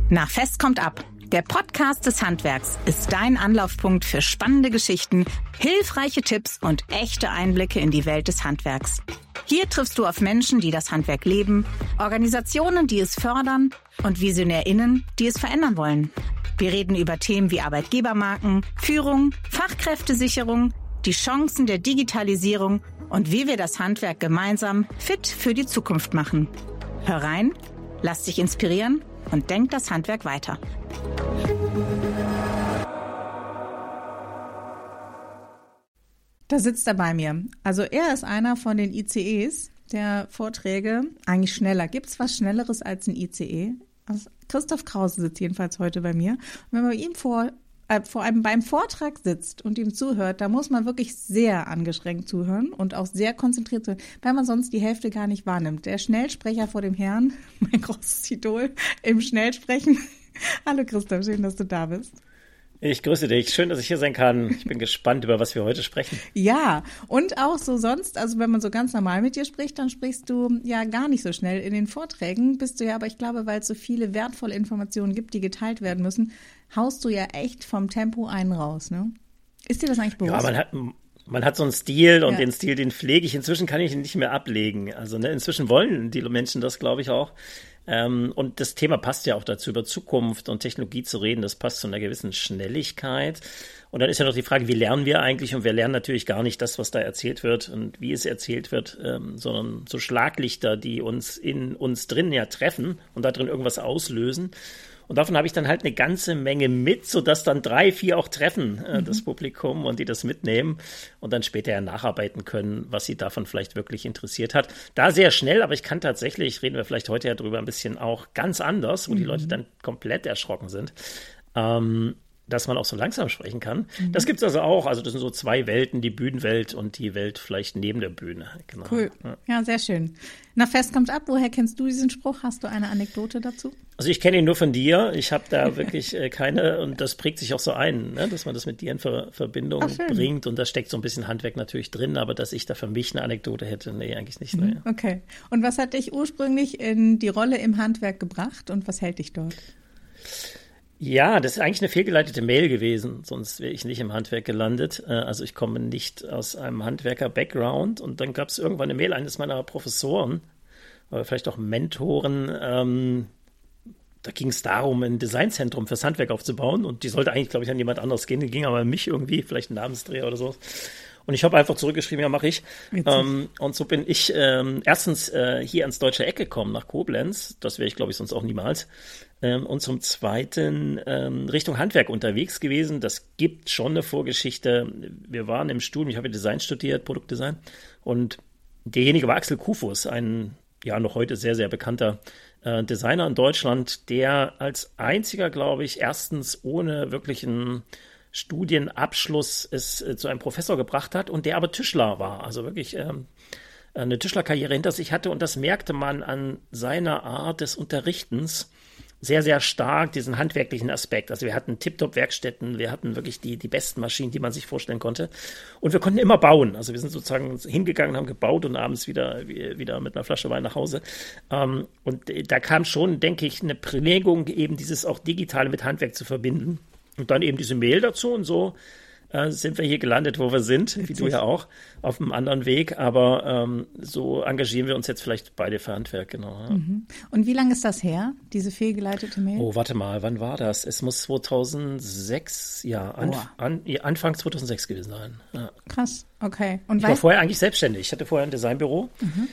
Na, Fest kommt ab. Der Podcast des Handwerks ist dein Anlaufpunkt für spannende Geschichten, hilfreiche Tipps und echte Einblicke in die Welt des Handwerks. Hier triffst du auf Menschen, die das Handwerk leben, Organisationen, die es fördern und VisionärInnen, die es verändern wollen. Wir reden über Themen wie Arbeitgebermarken, Führung, Fachkräftesicherung, die Chancen der Digitalisierung und wie wir das Handwerk gemeinsam fit für die Zukunft machen. Hör rein, lass dich inspirieren und denk das Handwerk weiter. Da sitzt er bei mir. Also er ist einer von den ICEs, der Vorträge eigentlich schneller. Gibt es was Schnelleres als ein ICE? Also Christoph Krause sitzt jedenfalls heute bei mir. Und wenn man bei ihm beim Vortrag sitzt und ihm zuhört, da muss man wirklich sehr angestrengt zuhören und auch sehr konzentriert zuhören, weil man sonst die Hälfte gar nicht wahrnimmt. Der Schnellsprecher vor dem Herrn, mein großes Idol im Schnellsprechen. Hallo Christoph, schön, dass du da bist. Ich grüße dich. Schön, dass ich hier sein kann. Ich bin gespannt, über was wir heute sprechen. Ja, und auch so sonst, also wenn man so ganz normal mit dir spricht, dann sprichst du ja gar nicht so schnell. In den Vorträgen bist du ja, aber ich glaube, weil es so viele wertvolle Informationen gibt, die geteilt werden müssen, haust du ja echt vom Tempo einen raus, ne? Ist dir das eigentlich bewusst? Ja, man hat so einen Stil und den Stil, den pflege ich. Inzwischen kann ich ihn nicht mehr ablegen. Also inzwischen wollen die Menschen das, glaube ich, auch. Und das Thema passt ja auch dazu, über Zukunft und Technologie zu reden. Das passt zu einer gewissen Schnelligkeit. Und dann ist ja noch die Frage, wie lernen wir eigentlich? Und wir lernen natürlich gar nicht das, was da erzählt wird und wie es erzählt wird, sondern so Schlaglichter, die uns in uns drin ja treffen und da drin irgendwas auslösen. Und davon habe ich dann halt eine ganze Menge mit, sodass dann 3, 4 auch treffen, das Publikum, und die das mitnehmen und dann später ja nacharbeiten können, was sie davon vielleicht wirklich interessiert hat. Da sehr schnell, aber ich kann tatsächlich, reden wir vielleicht heute ja drüber, ein bisschen auch ganz anders, wo die Leute dann komplett erschrocken sind, dass man auch so langsam sprechen kann. Das gibt's also auch. Also das sind so 2 Welten, die Bühnenwelt und die Welt vielleicht neben der Bühne. Genau. Cool. Ja, sehr schön. Na, Fest kommt ab. Woher kennst du diesen Spruch? Hast du eine Anekdote dazu? Also ich kenne ihn nur von dir. Ich habe da wirklich keine, und das prägt sich auch so ein, ne, dass man das mit dir in Verbindung bringt. Und da steckt so ein bisschen Handwerk natürlich drin, aber dass ich da für mich eine Anekdote hätte, nee, eigentlich nicht. Nee. Okay. Und was hat dich ursprünglich in die Rolle im Handwerk gebracht und was hält dich dort? Ja, das ist eigentlich eine fehlgeleitete Mail gewesen, sonst wäre ich nicht im Handwerk gelandet. Also ich komme nicht aus einem Handwerker-Background, und dann gab es irgendwann eine Mail eines meiner Professoren, oder vielleicht auch Mentoren, da ging es darum, ein Designzentrum fürs Handwerk aufzubauen, und die sollte eigentlich, glaube ich, an jemand anderes gehen, die ging aber an mich irgendwie, vielleicht ein Namensdreher oder so. Und ich habe einfach zurückgeschrieben, ja, mache ich. Und so bin ich erstens hier ans Deutsche Eck gekommen, nach Koblenz. Das wäre ich, glaube ich, sonst auch niemals. Und zum Zweiten Richtung Handwerk unterwegs gewesen. Das gibt schon eine Vorgeschichte. Wir waren im Studium, ich habe Design studiert, Produktdesign. Und derjenige war Axel Kufus, ein ja noch heute sehr, sehr bekannter Designer in Deutschland, der als einziger, glaube ich, erstens ohne wirklichen Studienabschluss es zu einem Professor gebracht hat, und der aber Tischler war, also wirklich eine Tischlerkarriere hinter sich hatte, und das merkte man an seiner Art des Unterrichtens sehr, sehr stark, diesen handwerklichen Aspekt. Also wir hatten Tip-Top-Werkstätten, wir hatten wirklich die besten Maschinen, die man sich vorstellen konnte, und wir konnten immer bauen. Also wir sind sozusagen hingegangen, haben gebaut und abends wieder mit einer Flasche Wein nach Hause. Und da kam schon, denke ich, eine Prägung, eben dieses auch Digitale mit Handwerk zu verbinden. Und dann eben diese Mail dazu, und so sind wir hier gelandet, wo wir sind, wie du ja auch, auf einem anderen Weg. Aber so engagieren wir uns jetzt vielleicht beide für Handwerk, genau. Ja. Und wie lange ist das her, diese fehlgeleitete Mail? Oh, warte mal, wann war das? Es muss 2006, ja, Anfang 2006 gewesen sein. Ja. Krass, okay. Und ich war vorher eigentlich selbstständig. Ich hatte vorher ein Designbüro.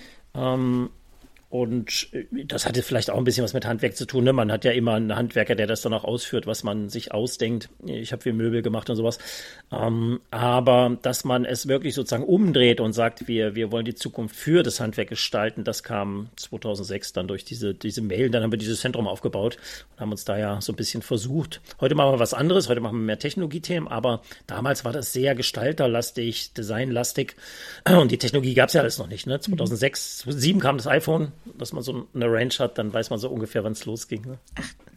Und das hatte vielleicht auch ein bisschen was mit Handwerk zu tun. Ne? Man hat ja immer einen Handwerker, der das dann auch ausführt, was man sich ausdenkt. Ich habe viel Möbel gemacht und sowas. Aber dass man es wirklich sozusagen umdreht und sagt, wir wollen die Zukunft für das Handwerk gestalten, das kam 2006 dann durch diese Mail. Dann haben wir dieses Zentrum aufgebaut und haben uns da ja so ein bisschen versucht. Heute machen wir was anderes, heute machen wir mehr Technologiethemen, aber damals war das sehr gestalterlastig, designlastig. Und die Technologie gab es ja alles noch nicht. Ne? 2006, 2007 kam das iPhone. Dass man so eine Range hat, dann weiß man so ungefähr, wann es losging. Ne? Ach,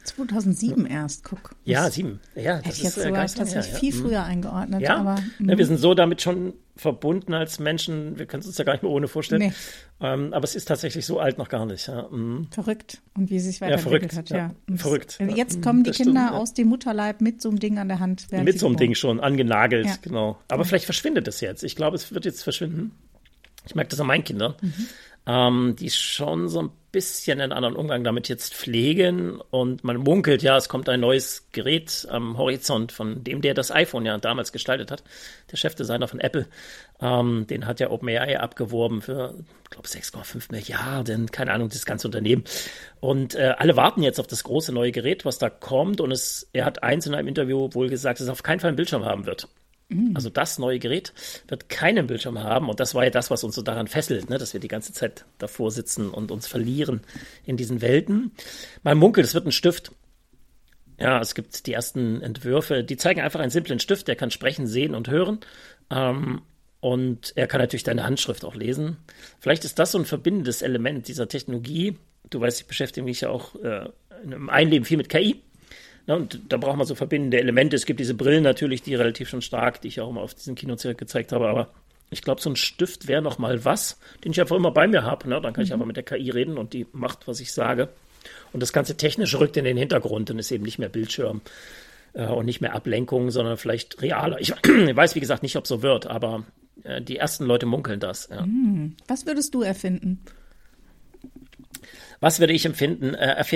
2007 erst, guck. Ja, 7. Ja, hätte ich jetzt sogar tatsächlich viel früher eingeordnet. Ja, aber, wir sind so damit schon verbunden als Menschen, wir können es uns ja gar nicht mehr ohne vorstellen. Nee. Aber es ist tatsächlich so alt noch gar nicht. Ja. Verrückt. Und wie es sich weiterentwickelt hat. Ja. Verrückt. Jetzt kommen die Kinder aus dem Mutterleib mit so einem Ding an der Hand. Mit so einem Ding schon, angenagelt, genau. Aber vielleicht verschwindet es jetzt. Ich glaube, es wird jetzt verschwinden. Ich merke das an meinen Kindern, die schon so ein bisschen einen anderen Umgang damit jetzt pflegen. Und man munkelt, ja, es kommt ein neues Gerät am Horizont, von dem der das iPhone ja damals gestaltet hat. Der Chefdesigner von Apple, den hat ja OpenAI abgeworben für, ich glaube, 6,5 Milliarden, keine Ahnung, das ganze Unternehmen. Und alle warten jetzt auf das große neue Gerät, was da kommt. Und er hat eins in einem Interview wohl gesagt, dass es auf keinen Fall einen Bildschirm haben wird. Also das neue Gerät wird keinen Bildschirm haben und das war ja das, was uns so daran fesselt, ne? Dass wir die ganze Zeit davor sitzen und uns verlieren in diesen Welten. Man munkelt, es wird ein Stift. Ja, es gibt die ersten Entwürfe, die zeigen einfach einen simplen Stift, der kann sprechen, sehen und hören. Und er kann natürlich deine Handschrift auch lesen. Vielleicht ist das so ein verbindendes Element dieser Technologie. Du weißt, ich beschäftige mich ja auch im Einleben viel mit KI. Ja, und da braucht man so verbindende Elemente. Es gibt diese Brillen natürlich, die relativ schon stark, die ich auch immer auf diesem Kinozirk gezeigt habe. Aber ich glaube, so ein Stift wäre noch mal was, den ich einfach immer bei mir habe. Ne? Dann kann ich einfach mit der KI reden und die macht, was ich sage. Und das ganze Technische rückt in den Hintergrund und ist eben nicht mehr Bildschirm und nicht mehr Ablenkung, sondern vielleicht realer. Ich weiß, wie gesagt, nicht, ob es so wird, aber die ersten Leute munkeln das. Ja. Was würdest du erfinden? Was würde ich erfinden?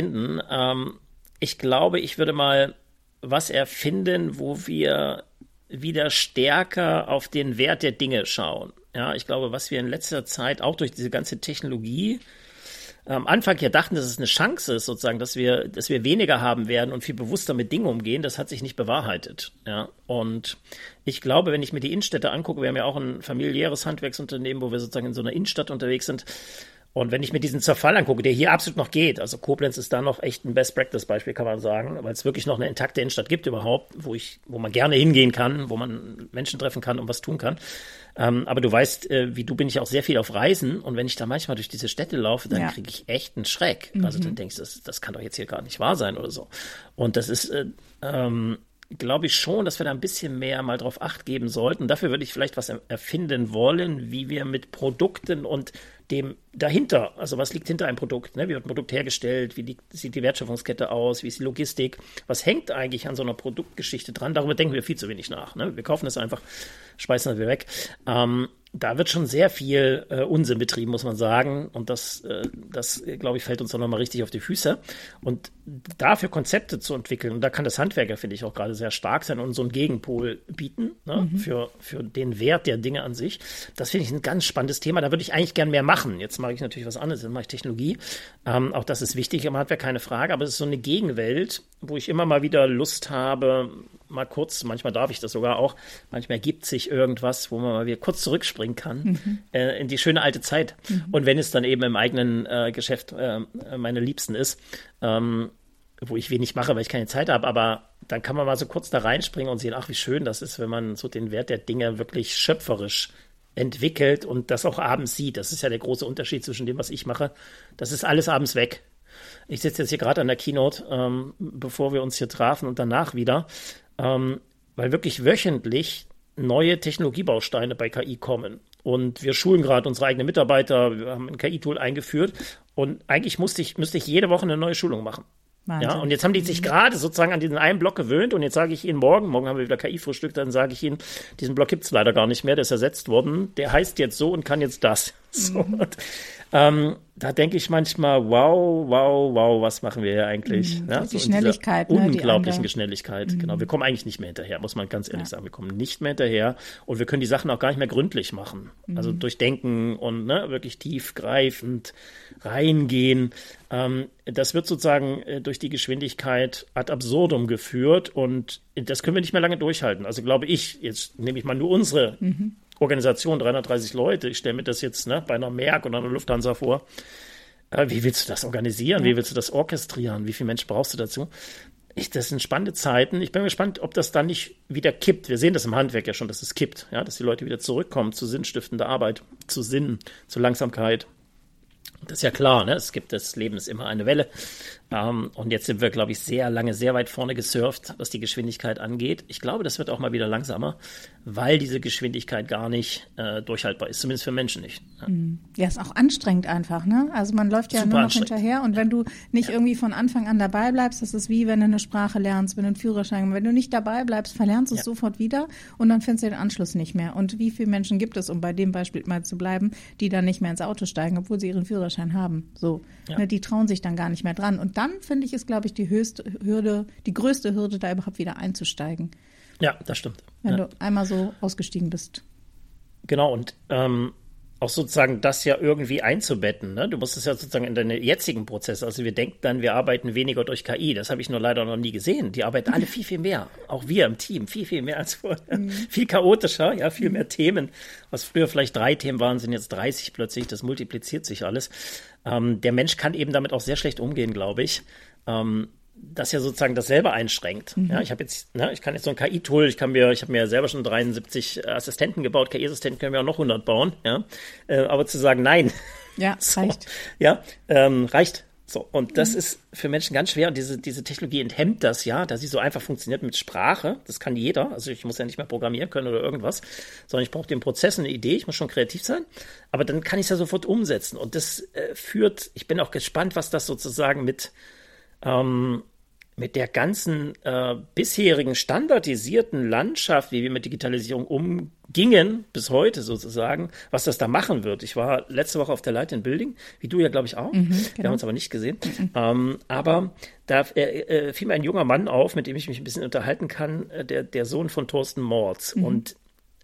Ich glaube, ich würde mal was erfinden, wo wir wieder stärker auf den Wert der Dinge schauen. Ja, ich glaube, was wir in letzter Zeit auch durch diese ganze Technologie am Anfang ja dachten, dass es eine Chance ist, sozusagen, dass wir weniger haben werden und viel bewusster mit Dingen umgehen, das hat sich nicht bewahrheitet. Ja, und ich glaube, wenn ich mir die Innenstädte angucke, wir haben ja auch ein familiäres Handwerksunternehmen, wo wir sozusagen in so einer Innenstadt unterwegs sind. Und wenn ich mir diesen Zerfall angucke, der hier absolut noch geht, also Koblenz ist da noch echt ein Best-Practice-Beispiel, kann man sagen, weil es wirklich noch eine intakte Innenstadt gibt überhaupt, wo man gerne hingehen kann, wo man Menschen treffen kann und was tun kann. Aber du weißt, wie du bin ich auch sehr viel auf Reisen und wenn ich da manchmal durch diese Städte laufe, dann kriege ich echt einen Schreck. Also dann denkst du, das kann doch jetzt hier gar nicht wahr sein oder so. Und das ist, glaube ich schon, dass wir da ein bisschen mehr mal drauf Acht geben sollten. Dafür würde ich vielleicht was erfinden wollen, wie wir mit Produkten und dem dahinter, also was liegt hinter einem Produkt, ne? Wie wird ein Produkt hergestellt, sieht die Wertschöpfungskette aus, wie ist die Logistik, was hängt eigentlich an so einer Produktgeschichte dran, darüber denken wir viel zu wenig nach, ne? Wir kaufen es einfach, schmeißen es wieder weg. Da wird schon sehr viel Unsinn betrieben, muss man sagen. Und das glaube ich, fällt uns dann nochmal richtig auf die Füße. Und dafür Konzepte zu entwickeln, und da kann das Handwerker, finde ich, auch gerade sehr stark sein und so einen Gegenpol bieten, ne? Für den Wert der Dinge an sich. Das finde ich ein ganz spannendes Thema. Da würde ich eigentlich gern mehr machen. Jetzt mache ich natürlich was anderes, dann mache ich Technologie. Auch das ist wichtig im Handwerk, keine Frage. Aber es ist so eine Gegenwelt, wo ich immer mal wieder Lust habe, mal kurz, manchmal darf ich das sogar auch, manchmal ergibt sich irgendwas, wo man mal wieder kurz zurückspringen kann in die schöne alte Zeit. Und wenn es dann eben im eigenen Geschäft meine Liebsten ist, wo ich wenig mache, weil ich keine Zeit habe, aber dann kann man mal so kurz da reinspringen und sehen, ach, wie schön das ist, wenn man so den Wert der Dinge wirklich schöpferisch entwickelt und das auch abends sieht. Das ist ja der große Unterschied zwischen dem, was ich mache. Das ist alles abends weg. Ich sitze jetzt hier gerade an der Keynote, bevor wir uns hier trafen und danach wieder, weil wirklich wöchentlich neue Technologiebausteine bei KI kommen. Und wir schulen gerade unsere eigenen Mitarbeiter, wir haben ein KI-Tool eingeführt und eigentlich müsste ich jede Woche eine neue Schulung machen. Wahnsinn. Ja, und jetzt haben die sich gerade sozusagen an diesen einen Block gewöhnt und jetzt sage ich ihnen morgen haben wir wieder KI-Frühstück, dann sage ich ihnen, diesen Block gibt es leider gar nicht mehr, der ist ersetzt worden, der heißt jetzt so und kann jetzt das. So, und, da denke ich manchmal, wow, was machen wir hier eigentlich? Ja, die Schnelligkeit. Die unglaublichen Geschwindigkeit, genau. Wir kommen eigentlich nicht mehr hinterher, muss man ganz ehrlich sagen. Wir kommen nicht mehr hinterher und wir können die Sachen auch gar nicht mehr gründlich machen. Also durchdenken und wirklich tiefgreifend reingehen. Das wird sozusagen durch die Geschwindigkeit ad absurdum geführt und das können wir nicht mehr lange durchhalten. Also glaube ich, jetzt nehme ich mal nur unsere Organisation, 330 Leute, ich stelle mir das jetzt bei einer Merck oder einer Lufthansa vor. Wie willst du das organisieren? Wie willst du das orchestrieren? Wie viele Menschen brauchst du dazu? Das sind spannende Zeiten. Ich bin gespannt, ob das dann nicht wieder kippt. Wir sehen das im Handwerk ja schon, dass es kippt, ja, dass die Leute wieder zurückkommen zu sinnstiftender Arbeit, zu Sinn, zu Langsamkeit. Das ist ja klar, ne? Das Leben ist immer eine Welle. Und jetzt sind wir, glaube ich, sehr lange, sehr weit vorne gesurft, was die Geschwindigkeit angeht. Ich glaube, das wird auch mal wieder langsamer, weil diese Geschwindigkeit gar nicht durchhaltbar ist, zumindest für Menschen nicht. Ja, ist auch anstrengend einfach, ne? Also man läuft ja Super nur noch hinterher und wenn du nicht irgendwie von Anfang an dabei bleibst, das ist wie wenn du eine Sprache lernst, wenn du einen Führerschein, wenn du nicht dabei bleibst, verlernst du es sofort wieder und dann findest du den Anschluss nicht mehr. Und wie viele Menschen gibt es, um bei dem Beispiel mal zu bleiben, die dann nicht mehr ins Auto steigen, obwohl sie ihren Führerschein haben? So, ne, die trauen sich dann gar nicht mehr dran. Und dann, finde ich, ist, glaube ich, die größte Hürde, da überhaupt wieder einzusteigen. Ja, das stimmt. Wenn du einmal so ausgestiegen bist. Genau, und auch sozusagen das ja irgendwie einzubetten. Ne? Du musst es ja sozusagen in deine jetzigen Prozesse, also wir denken dann, wir arbeiten weniger durch KI. Das habe ich nur leider noch nie gesehen. Die arbeiten alle viel, viel mehr. Auch wir im Team, viel, viel mehr als vorher. Viel chaotischer, ja, viel mehr Themen. Was früher vielleicht 3 Themen waren, sind jetzt 30 plötzlich. Das multipliziert sich alles. Der Mensch kann eben damit auch sehr schlecht umgehen, glaube ich. Das ja sozusagen das selber einschränkt. Ja, ich kann jetzt so ein KI-Tool, ich habe mir selber schon 73 Assistenten gebaut, KI-Assistenten können wir auch noch 100 bauen, ja. Aber zu sagen, nein. Ja, so, reicht. Ja, reicht. So. Und das ist für Menschen ganz schwer. Und diese Technologie enthemmt das ja, dass sie so einfach funktioniert mit Sprache. Das kann jeder. Also ich muss ja nicht mehr programmieren können oder irgendwas, sondern ich brauche den Prozess, eine Idee. Ich muss schon kreativ sein. Aber dann kann ich es ja sofort umsetzen. Und das ich bin auch gespannt, was das sozusagen mit der ganzen bisherigen standardisierten Landschaft, wie wir mit Digitalisierung umgingen, bis heute sozusagen, was das da machen wird. Ich war letzte Woche auf der Light in Building, wie du ja, glaube ich, auch. Genau. Wir haben uns aber nicht gesehen. Aber da fiel mir ein junger Mann auf, mit dem ich mich ein bisschen unterhalten kann, der Sohn von Thorsten Mords. Und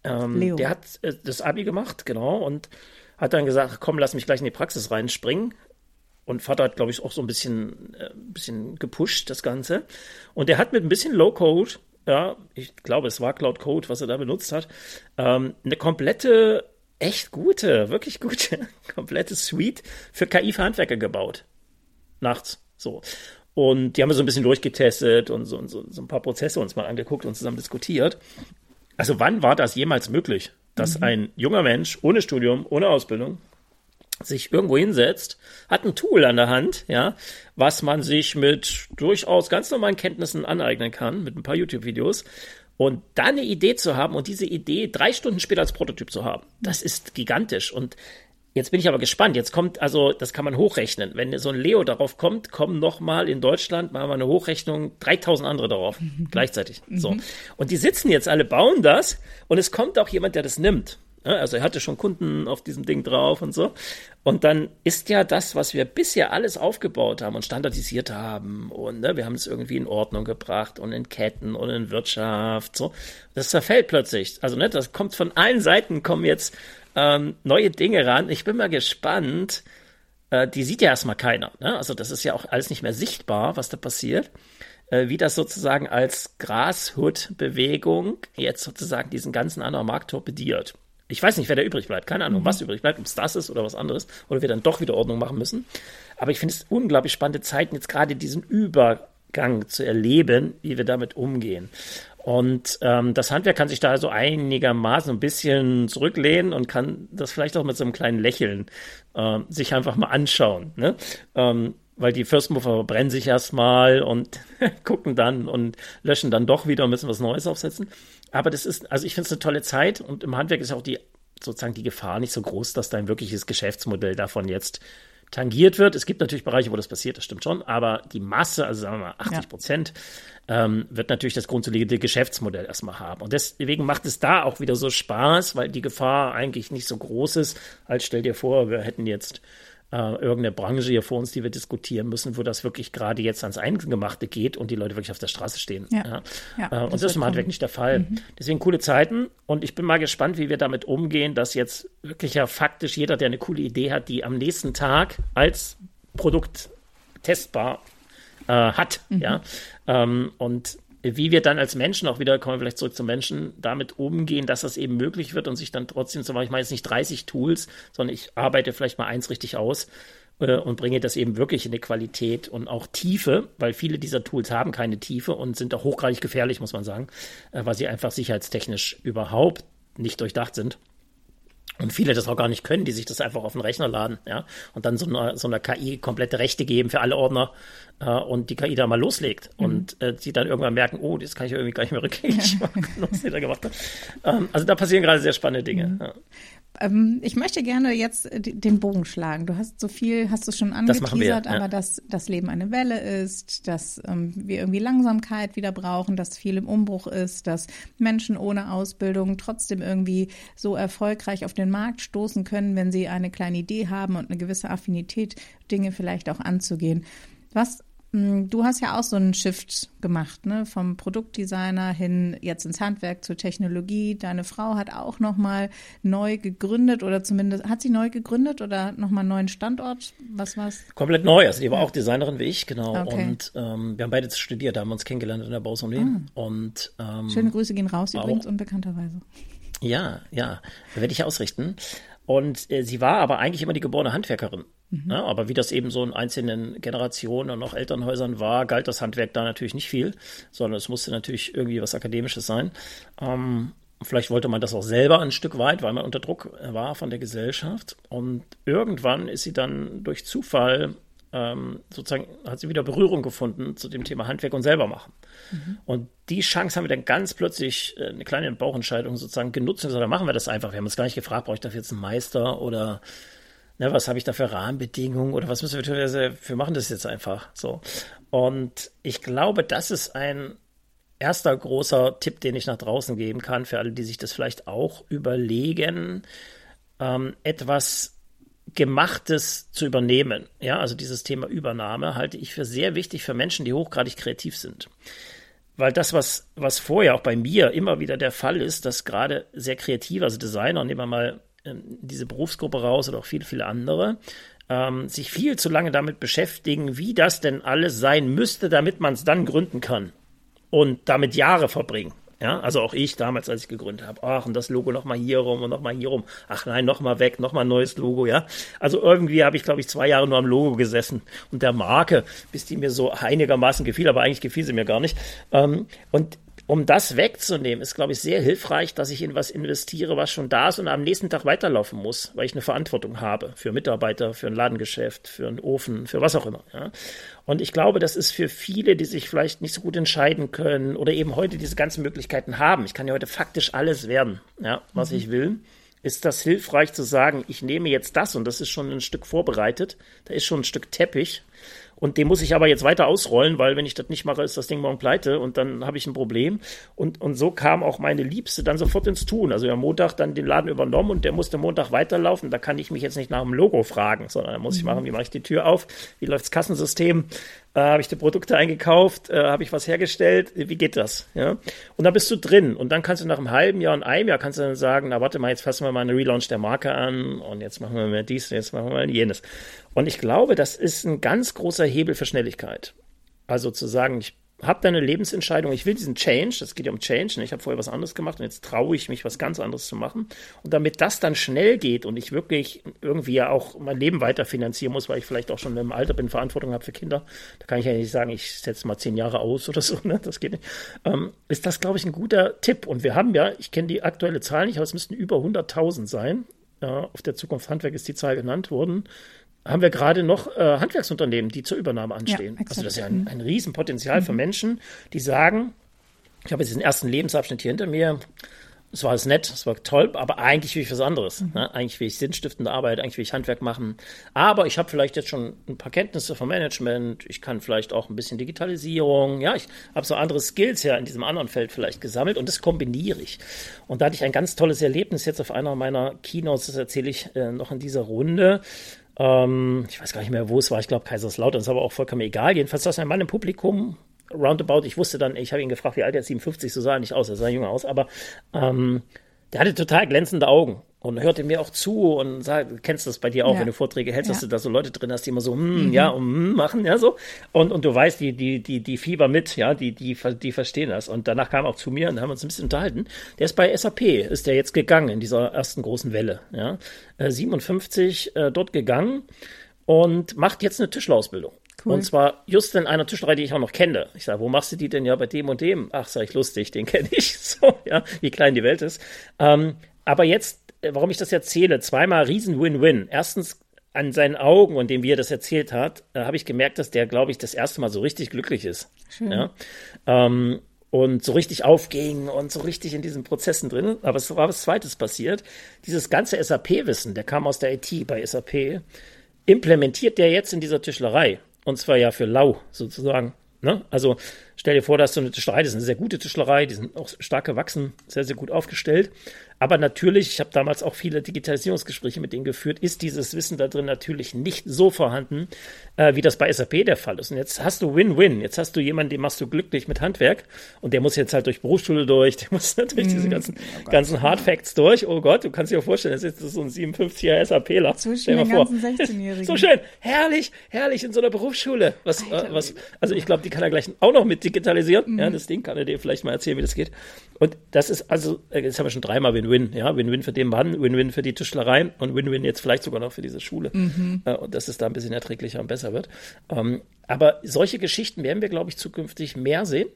der hat das Abi gemacht, genau, und hat dann gesagt, komm, lass mich gleich in die Praxis reinspringen. Und Vater hat, glaube ich, auch so ein bisschen gepusht, das Ganze. Und er hat mit ein bisschen Low-Code, ja, ich glaube, es war Cloud Code, was er da benutzt hat, eine komplette, echt gute, wirklich gute, komplette Suite für KI für Handwerker gebaut. Nachts, so. Und die haben wir so ein bisschen durchgetestet und so ein paar Prozesse uns mal angeguckt und zusammen diskutiert. Also wann war das jemals möglich, dass ein junger Mensch ohne Studium, ohne Ausbildung sich irgendwo hinsetzt, hat ein Tool an der Hand, ja, was man sich mit durchaus ganz normalen Kenntnissen aneignen kann, mit ein paar YouTube-Videos, und dann eine Idee zu haben und diese Idee 3 Stunden später als Prototyp zu haben, das ist gigantisch. Und jetzt bin ich aber gespannt. Jetzt kommt, also das kann man hochrechnen. Wenn so ein Leo darauf kommt, kommen nochmal in Deutschland, machen wir eine Hochrechnung, 3000 andere darauf, gleichzeitig. So. Und die sitzen jetzt alle, bauen das, und es kommt auch jemand, der das nimmt. Also er hatte schon Kunden auf diesem Ding drauf und so. Und dann ist ja das, was wir bisher alles aufgebaut haben und standardisiert haben, und wir haben es irgendwie in Ordnung gebracht und in Ketten und in Wirtschaft, so. Das zerfällt plötzlich. Also das kommt von allen Seiten, kommen jetzt neue Dinge ran. Ich bin mal gespannt. Die sieht ja erstmal keiner. Ne? Also das ist ja auch alles nicht mehr sichtbar, was da passiert. Wie das sozusagen als Grashood-Bewegung jetzt sozusagen diesen ganzen anderen Markt torpediert. Ich weiß nicht, wer da übrig bleibt. Keine Ahnung, was übrig bleibt, ob es das ist oder was anderes. Oder wir dann doch wieder Ordnung machen müssen. Aber ich finde es unglaublich spannende Zeiten, jetzt gerade diesen Übergang zu erleben, wie wir damit umgehen. Und das Handwerk kann sich da also einigermaßen ein bisschen zurücklehnen und kann das vielleicht auch mit so einem kleinen Lächeln sich einfach mal anschauen. Ne? Weil die First Mover verbrennen sich erstmal und gucken dann und löschen dann doch wieder und müssen was Neues aufsetzen. Aber das ist, also ich finde es eine tolle Zeit, und im Handwerk ist auch sozusagen die Gefahr nicht so groß, dass dein wirkliches Geschäftsmodell davon jetzt tangiert wird. Es gibt natürlich Bereiche, wo das passiert, das stimmt schon, aber die Masse, also sagen wir mal 80%, wird natürlich das grundlegende Geschäftsmodell erstmal haben. Und deswegen macht es da auch wieder so Spaß, weil die Gefahr eigentlich nicht so groß ist, als stell dir vor, wir hätten jetzt irgendeine Branche hier vor uns, die wir diskutieren müssen, wo das wirklich gerade jetzt ans Eingemachte geht und die Leute wirklich auf der Straße stehen. Und das ist im Handwerk nicht der Fall. Deswegen coole Zeiten, und ich bin mal gespannt, wie wir damit umgehen, dass jetzt wirklich ja faktisch jeder, der eine coole Idee hat, die am nächsten Tag als Produkt testbar hat. Ja? Und wie wir dann als Menschen auch wieder, kommen wir vielleicht zurück zum Menschen, damit umgehen, dass das eben möglich wird und sich dann trotzdem, ich meine jetzt nicht 30 Tools, sondern ich arbeite vielleicht mal eins richtig aus und bringe das eben wirklich in eine Qualität und auch Tiefe, weil viele dieser Tools haben keine Tiefe und sind auch hochgradig gefährlich, muss man sagen, weil sie einfach sicherheitstechnisch überhaupt nicht durchdacht sind. Und viele das auch gar nicht können, die sich das einfach auf den Rechner laden, ja, und dann so einer KI komplette Rechte geben für alle Ordner und die KI da mal loslegt und die dann irgendwann merken, oh, das kann ich irgendwie gar nicht mehr rückgängig machen, was sie da gemacht hat. Also da passieren gerade sehr spannende Dinge. Ja. Ich möchte gerne jetzt den Bogen schlagen. Du hast so viel, hast du schon angeteasert, aber dass das Leben eine Welle ist, dass wir irgendwie Langsamkeit wieder brauchen, dass viel im Umbruch ist, dass Menschen ohne Ausbildung trotzdem irgendwie so erfolgreich auf den Markt stoßen können, wenn sie eine kleine Idee haben und eine gewisse Affinität, Dinge vielleicht auch anzugehen. Du hast ja auch so einen Shift gemacht, ne? Vom Produktdesigner hin jetzt ins Handwerk zur Technologie. Deine Frau hat auch nochmal neu gegründet oder zumindest, hat sie neu gegründet oder nochmal einen neuen Standort? Was war's? Komplett neu, also die war auch Designerin wie ich, genau. Okay. Und wir haben beide studiert, da haben wir uns kennengelernt in der Bausuni. Und schöne Grüße gehen raus übrigens, unbekannterweise. Ja, werde ich ausrichten. Und sie war aber eigentlich immer die geborene Handwerkerin. Ja, aber wie das eben so in einzelnen Generationen und auch Elternhäusern war, galt das Handwerk da natürlich nicht viel, sondern es musste natürlich irgendwie was Akademisches sein. Vielleicht wollte man das auch selber ein Stück weit, weil man unter Druck war von der Gesellschaft. Und irgendwann ist sie dann durch Zufall sozusagen, hat sie wieder Berührung gefunden zu dem Thema Handwerk und selber machen. Und die Chance haben wir dann ganz plötzlich, eine kleine Bauchentscheidung sozusagen genutzt und gesagt, dann machen wir das einfach. Wir haben uns gar nicht gefragt, brauche ich dafür jetzt einen Meister oder was habe ich da für Rahmenbedingungen oder was müssen wir tun? Wir machen das jetzt einfach so. Und ich glaube, das ist ein erster großer Tipp, den ich nach draußen geben kann, für alle, die sich das vielleicht auch überlegen, etwas Gemachtes zu übernehmen. Ja, also dieses Thema Übernahme halte ich für sehr wichtig für Menschen, die hochgradig kreativ sind. Weil das, was vorher auch bei mir immer wieder der Fall ist, dass gerade sehr kreative, also Designer, nehmen wir mal diese Berufsgruppe raus oder auch viele, viele andere, sich viel zu lange damit beschäftigen, wie das denn alles sein müsste, damit man es dann gründen kann und damit Jahre verbringen. Ja, also auch ich damals, als ich gegründet habe, ach, und das Logo nochmal hier rum und nochmal hier rum, ach nein, nochmal weg, nochmal ein neues Logo, ja. Also irgendwie habe ich, glaube ich, 2 Jahre nur am Logo gesessen und der Marke, bis die mir so einigermaßen gefiel, aber eigentlich gefiel sie mir gar nicht. Und um das wegzunehmen, ist, glaube ich, sehr hilfreich, dass ich in was investiere, was schon da ist und am nächsten Tag weiterlaufen muss, weil ich eine Verantwortung habe für Mitarbeiter, für ein Ladengeschäft, für einen Ofen, für was auch immer. Ja. Und ich glaube, das ist für viele, die sich vielleicht nicht so gut entscheiden können oder eben heute diese ganzen Möglichkeiten haben. Ich kann ja heute faktisch alles werden, ja, was ich will. Ist das hilfreich zu sagen, ich nehme jetzt das und das ist schon ein Stück vorbereitet, da ist schon ein Stück Teppich. Und den muss ich aber jetzt weiter ausrollen, weil wenn ich das nicht mache, ist das Ding morgen pleite und dann habe ich ein Problem. Und so kam auch meine Liebste dann sofort ins Tun. Also am Montag dann den Laden übernommen und der musste Montag weiterlaufen. Da kann ich mich jetzt nicht nach dem Logo fragen, sondern da muss ich machen, wie mache ich die Tür auf, wie läuft das Kassensystem, habe ich die Produkte eingekauft, habe ich was hergestellt, wie geht das? Ja? Und dann bist du drin und dann kannst du nach einem halben Jahr und einem Jahr kannst du dann sagen, na warte mal, jetzt fassen wir mal einen Relaunch der Marke an und jetzt machen wir mal dies, jetzt machen wir mal jenes. Und ich glaube, das ist ein ganz großer Hebel für Schnelligkeit. Also zu sagen, ich habe da eine Lebensentscheidung, ich will diesen Change, das geht ja um Change, ne? Ich habe vorher was anderes gemacht und jetzt traue ich mich, was ganz anderes zu machen. Und damit das dann schnell geht und ich wirklich irgendwie ja auch mein Leben weiter finanzieren muss, weil ich vielleicht auch schon im Alter bin, Verantwortung habe für Kinder, da kann ich ja nicht sagen, ich setze mal 10 Jahre aus oder so, ne? Das geht nicht. Ist das, glaube ich, ein guter Tipp. Und wir haben ja, ich kenne die aktuelle Zahl nicht, aber es müssten über 100.000 sein. Auf der Zukunft Handwerk ist die Zahl genannt worden. Haben wir gerade noch Handwerksunternehmen, die zur Übernahme anstehen. Ja, also das ist ja ein Riesenpotenzial für Menschen, die sagen, ich habe jetzt diesen ersten Lebensabschnitt hier hinter mir, es war alles nett, es war toll, aber eigentlich will ich was anderes. Ne? Eigentlich will ich sinnstiftende Arbeit, eigentlich will ich Handwerk machen. Aber ich habe vielleicht jetzt schon ein paar Kenntnisse vom Management, ich kann vielleicht auch ein bisschen Digitalisierung, ja, ich habe so andere Skills ja in diesem anderen Feld vielleicht gesammelt und das kombiniere ich. Und da hatte ich ein ganz tolles Erlebnis jetzt auf einer meiner Keynotes, das erzähle ich noch in dieser Runde. Ich weiß gar nicht mehr, wo es war, ich glaube Kaiserslautern, ist aber auch vollkommen egal. Jedenfalls saß ein Mann im Publikum, roundabout, ich wusste dann, ich habe ihn gefragt, wie alt er ist, 57, so sah er nicht aus, er sah jünger aus, aber der hatte total glänzende Augen und hörte mir auch zu und sagt, du kennst das bei dir auch, wenn du Vorträge hältst, dass du da so Leute drin hast, die immer so, machen, ja, so. Und du weißt, die Fieber mit, ja, die verstehen das. Und danach kam er auch zu mir und haben uns ein bisschen unterhalten. Der ist bei SAP, ist der jetzt gegangen in dieser ersten großen Welle, ja. 57 dort gegangen und macht jetzt eine Tischlerausbildung. Cool. Und zwar just in einer Tischlerei, die ich auch noch kenne. Ich sage, wo machst du die denn? Ja, bei dem und dem. Ach, sag ich, lustig, den kenne ich. So, ja, wie klein die Welt ist. Aber jetzt warum ich das erzähle, zweimal riesen Win-Win. Erstens, an seinen Augen und dem, wie er das erzählt hat, habe ich gemerkt, dass der, glaube ich, das erste Mal so richtig glücklich ist. Schön. Ja? Und so richtig aufging und so richtig in diesen Prozessen drin. Aber es war was Zweites passiert. Dieses ganze SAP-Wissen, der kam aus der IT bei SAP, implementiert der jetzt in dieser Tischlerei. Und zwar ja für lau, sozusagen. Ne? Also stell dir vor, dass so eine Tischlerei, das ist eine sehr gute Tischlerei, die sind auch stark gewachsen, sehr, sehr gut aufgestellt. Aber natürlich, ich habe damals auch viele Digitalisierungsgespräche mit denen geführt, ist dieses Wissen da drin natürlich nicht so vorhanden, wie das bei SAP der Fall ist. Und jetzt hast du Win-Win. Jetzt hast du jemanden, den machst du glücklich mit Handwerk und der muss jetzt halt durch Berufsschule durch, der muss natürlich diese ganzen Hard Facts durch. Oh Gott, du kannst dir vorstellen, das ist jetzt so ein 57er SAPler. Zwischen den ganzen 16-Jährigen. So schön, herrlich in so einer Berufsschule. Also ich glaube, die kann er gleich auch noch mit digitalisieren. Ja, das Ding kann er dir vielleicht mal erzählen, wie das geht. Und das ist also, jetzt haben wir schon dreimal Win-Win. Ja, Win-Win für den Mann, Win-Win für die Tischlerei und Win-Win jetzt vielleicht sogar noch für diese Schule. Und dass es da ein bisschen erträglicher und besser wird. Aber solche Geschichten werden wir, glaube ich, zukünftig mehr sehen.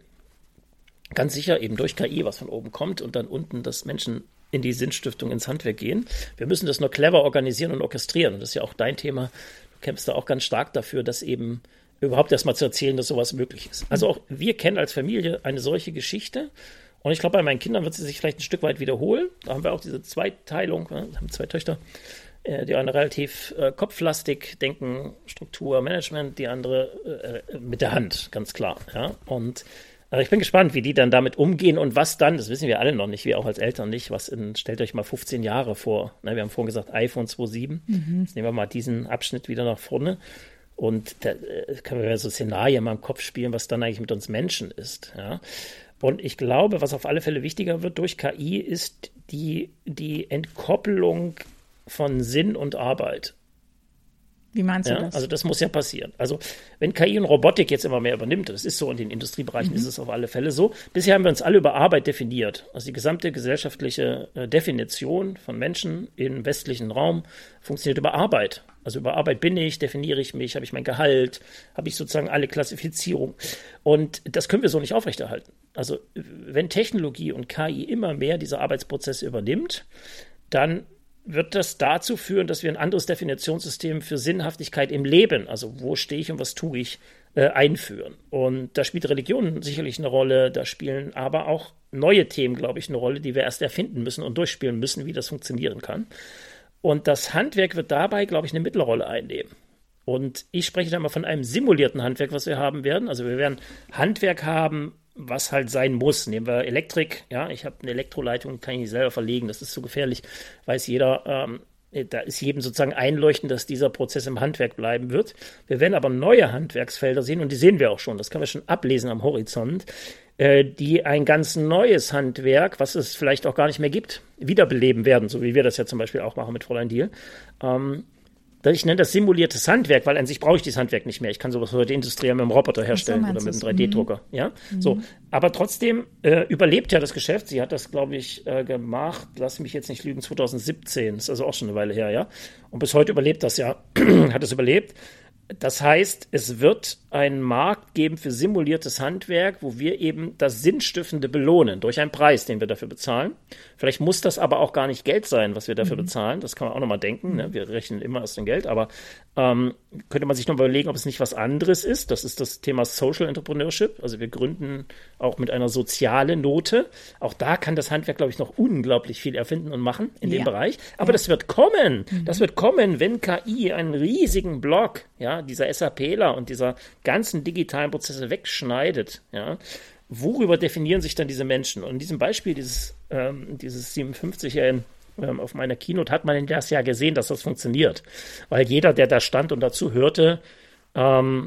Ganz sicher eben durch KI, was von oben kommt und dann unten, dass Menschen in die Sinnstiftung, ins Handwerk gehen. Wir müssen das nur clever organisieren und orchestrieren. Und das ist ja auch dein Thema. Du kämpfst da auch ganz stark dafür, dass eben überhaupt erst mal zu erzählen, dass sowas möglich ist. Also auch wir kennen als Familie eine solche Geschichte. Und ich glaube, bei meinen Kindern wird sie sich vielleicht ein Stück weit wiederholen. Da haben wir auch diese Zweiteilung. Wir haben 2 Töchter, die eine relativ kopflastig denken, Struktur, Management, die andere mit der Hand, ganz klar. Ja? Und ich bin gespannt, wie die dann damit umgehen und was dann, das wissen wir alle noch nicht, wir auch als Eltern nicht, stellt euch mal 15 Jahre vor. Ne, wir haben vorhin gesagt, iPhone 2.7. Jetzt nehmen wir mal diesen Abschnitt wieder nach vorne. Und da können wir so Szenarien mal im Kopf spielen, was dann eigentlich mit uns Menschen ist. Ja? Und ich glaube, was auf alle Fälle wichtiger wird durch KI, ist die Entkoppelung von Sinn und Arbeit. Wie meinst du das? Also das muss ja passieren. Also wenn KI und Robotik jetzt immer mehr übernimmt, das ist so, in den Industriebereichen ist es auf alle Fälle so. Bisher haben wir uns alle über Arbeit definiert. Also die gesamte gesellschaftliche Definition von Menschen im westlichen Raum funktioniert über Arbeit. Also über Arbeit definiere ich mich, habe ich mein Gehalt, habe ich sozusagen alle Klassifizierungen. Und das können wir so nicht aufrechterhalten. Also wenn Technologie und KI immer mehr diese Arbeitsprozesse übernimmt, dann wird das dazu führen, dass wir ein anderes Definitionssystem für Sinnhaftigkeit im Leben, also wo stehe ich und was tue ich, einführen. Und da spielt Religion sicherlich eine Rolle, da spielen aber auch neue Themen, glaube ich, eine Rolle, die wir erst erfinden müssen und durchspielen müssen, wie das funktionieren kann. Und das Handwerk wird dabei, glaube ich, eine Mittelrolle einnehmen. Und ich spreche da mal von einem simulierten Handwerk, was wir haben werden. Also wir werden Handwerk haben, was halt sein muss. Nehmen wir Elektrik, ja, ich habe eine Elektroleitung, kann ich nicht selber verlegen, das ist zu gefährlich, weiß jeder, da ist jedem sozusagen einleuchtend, dass dieser Prozess im Handwerk bleiben wird. Wir werden aber neue Handwerksfelder sehen und die sehen wir auch schon, das können wir schon ablesen am Horizont, die ein ganz neues Handwerk, was es vielleicht auch gar nicht mehr gibt, wiederbeleben werden, so wie wir das ja zum Beispiel auch machen mit Fräulein Diehl. Ich nenne das simuliertes Handwerk, weil an sich brauche ich dieses Handwerk nicht mehr. Ich kann sowas heute industriell mit einem Roboter herstellen oder mit einem 3D-Drucker. Ja? So. Aber trotzdem überlebt ja das Geschäft. Sie hat das, glaube ich, gemacht, lass mich jetzt nicht lügen, 2017. Das ist also auch schon eine Weile her, ja. Und bis heute überlebt das ja, hat es überlebt. Das heißt, es wird einen Markt geben für simuliertes Handwerk, wo wir eben das Sinnstiftende belohnen durch einen Preis, den wir dafür bezahlen. Vielleicht muss das aber auch gar nicht Geld sein, was wir dafür bezahlen. Das kann man auch nochmal denken. Ne? Wir rechnen immer erst in Geld, aber könnte man sich noch überlegen, ob es nicht was anderes ist. Das ist das Thema Social Entrepreneurship. Also wir gründen auch mit einer sozialen Note. Auch da kann das Handwerk, glaube ich, noch unglaublich viel erfinden und machen in dem Bereich. Aber das wird kommen. Das wird kommen, wenn KI einen riesigen Block, ja, dieser SAPler und dieser ganzen digitalen Prozesse wegschneidet, ja. Worüber definieren sich dann diese Menschen? Und in diesem Beispiel, dieses 57er auf meiner Keynote hat man das ja gesehen, dass das funktioniert. Weil jeder, der da stand und dazu hörte, man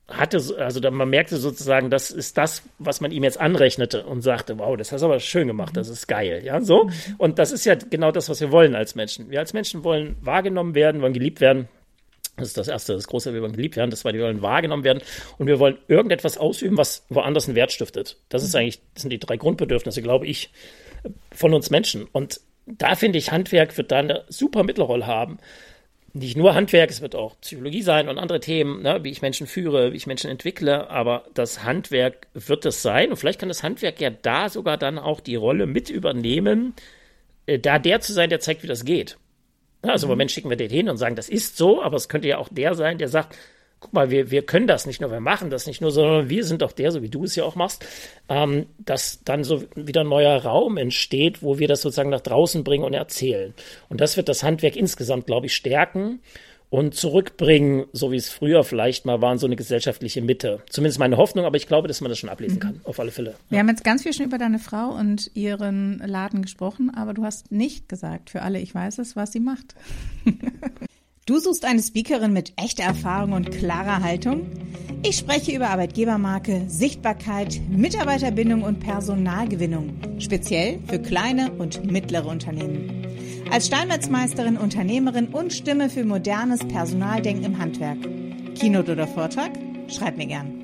merkte sozusagen, das ist das, was man ihm jetzt anrechnete und sagte, wow, das hast du aber schön gemacht, das ist geil, ja, so. Und das ist ja genau das, was wir wollen als Menschen. Wir als Menschen wollen wahrgenommen werden, wollen geliebt werden. Das ist das Erste, das Große, wir wollen geliebt werden, das Zweite, wir wollen wahrgenommen werden und wir wollen irgendetwas ausüben, was woanders einen Wert stiftet. Das sind die 3 Grundbedürfnisse, glaube ich, von uns Menschen. Und da finde ich, Handwerk wird da eine super Mittelrolle haben. Nicht nur Handwerk, es wird auch Psychologie sein und andere Themen, ne, wie ich Menschen führe, wie ich Menschen entwickle, aber das Handwerk wird es sein und vielleicht kann das Handwerk ja da sogar dann auch die Rolle mit übernehmen, da der zu sein, der zeigt, wie das geht. Also im Moment schicken wir den hin und sagen, das ist so, aber es könnte ja auch der sein, der sagt, guck mal, wir können das nicht nur, wir machen das nicht nur, sondern wir sind doch der, so wie du es ja auch machst, dass dann so wieder ein neuer Raum entsteht, wo wir das sozusagen nach draußen bringen und erzählen. Und das wird das Handwerk insgesamt, glaube ich, stärken und zurückbringen, so wie es früher vielleicht mal war, in so eine gesellschaftliche Mitte. Zumindest meine Hoffnung, aber ich glaube, dass man das schon ablesen kann, auf alle Fälle. Wir haben jetzt ganz viel schon über deine Frau und ihren Laden gesprochen, aber du hast nicht gesagt, für alle, ich weiß es, was sie macht. Du suchst eine Speakerin mit echter Erfahrung und klarer Haltung? Ich spreche über Arbeitgebermarke, Sichtbarkeit, Mitarbeiterbindung und Personalgewinnung, speziell für kleine und mittlere Unternehmen. Als Steinmetzmeisterin, Unternehmerin und Stimme für modernes Personaldenken im Handwerk. Keynote oder Vortrag? Schreib mir gern.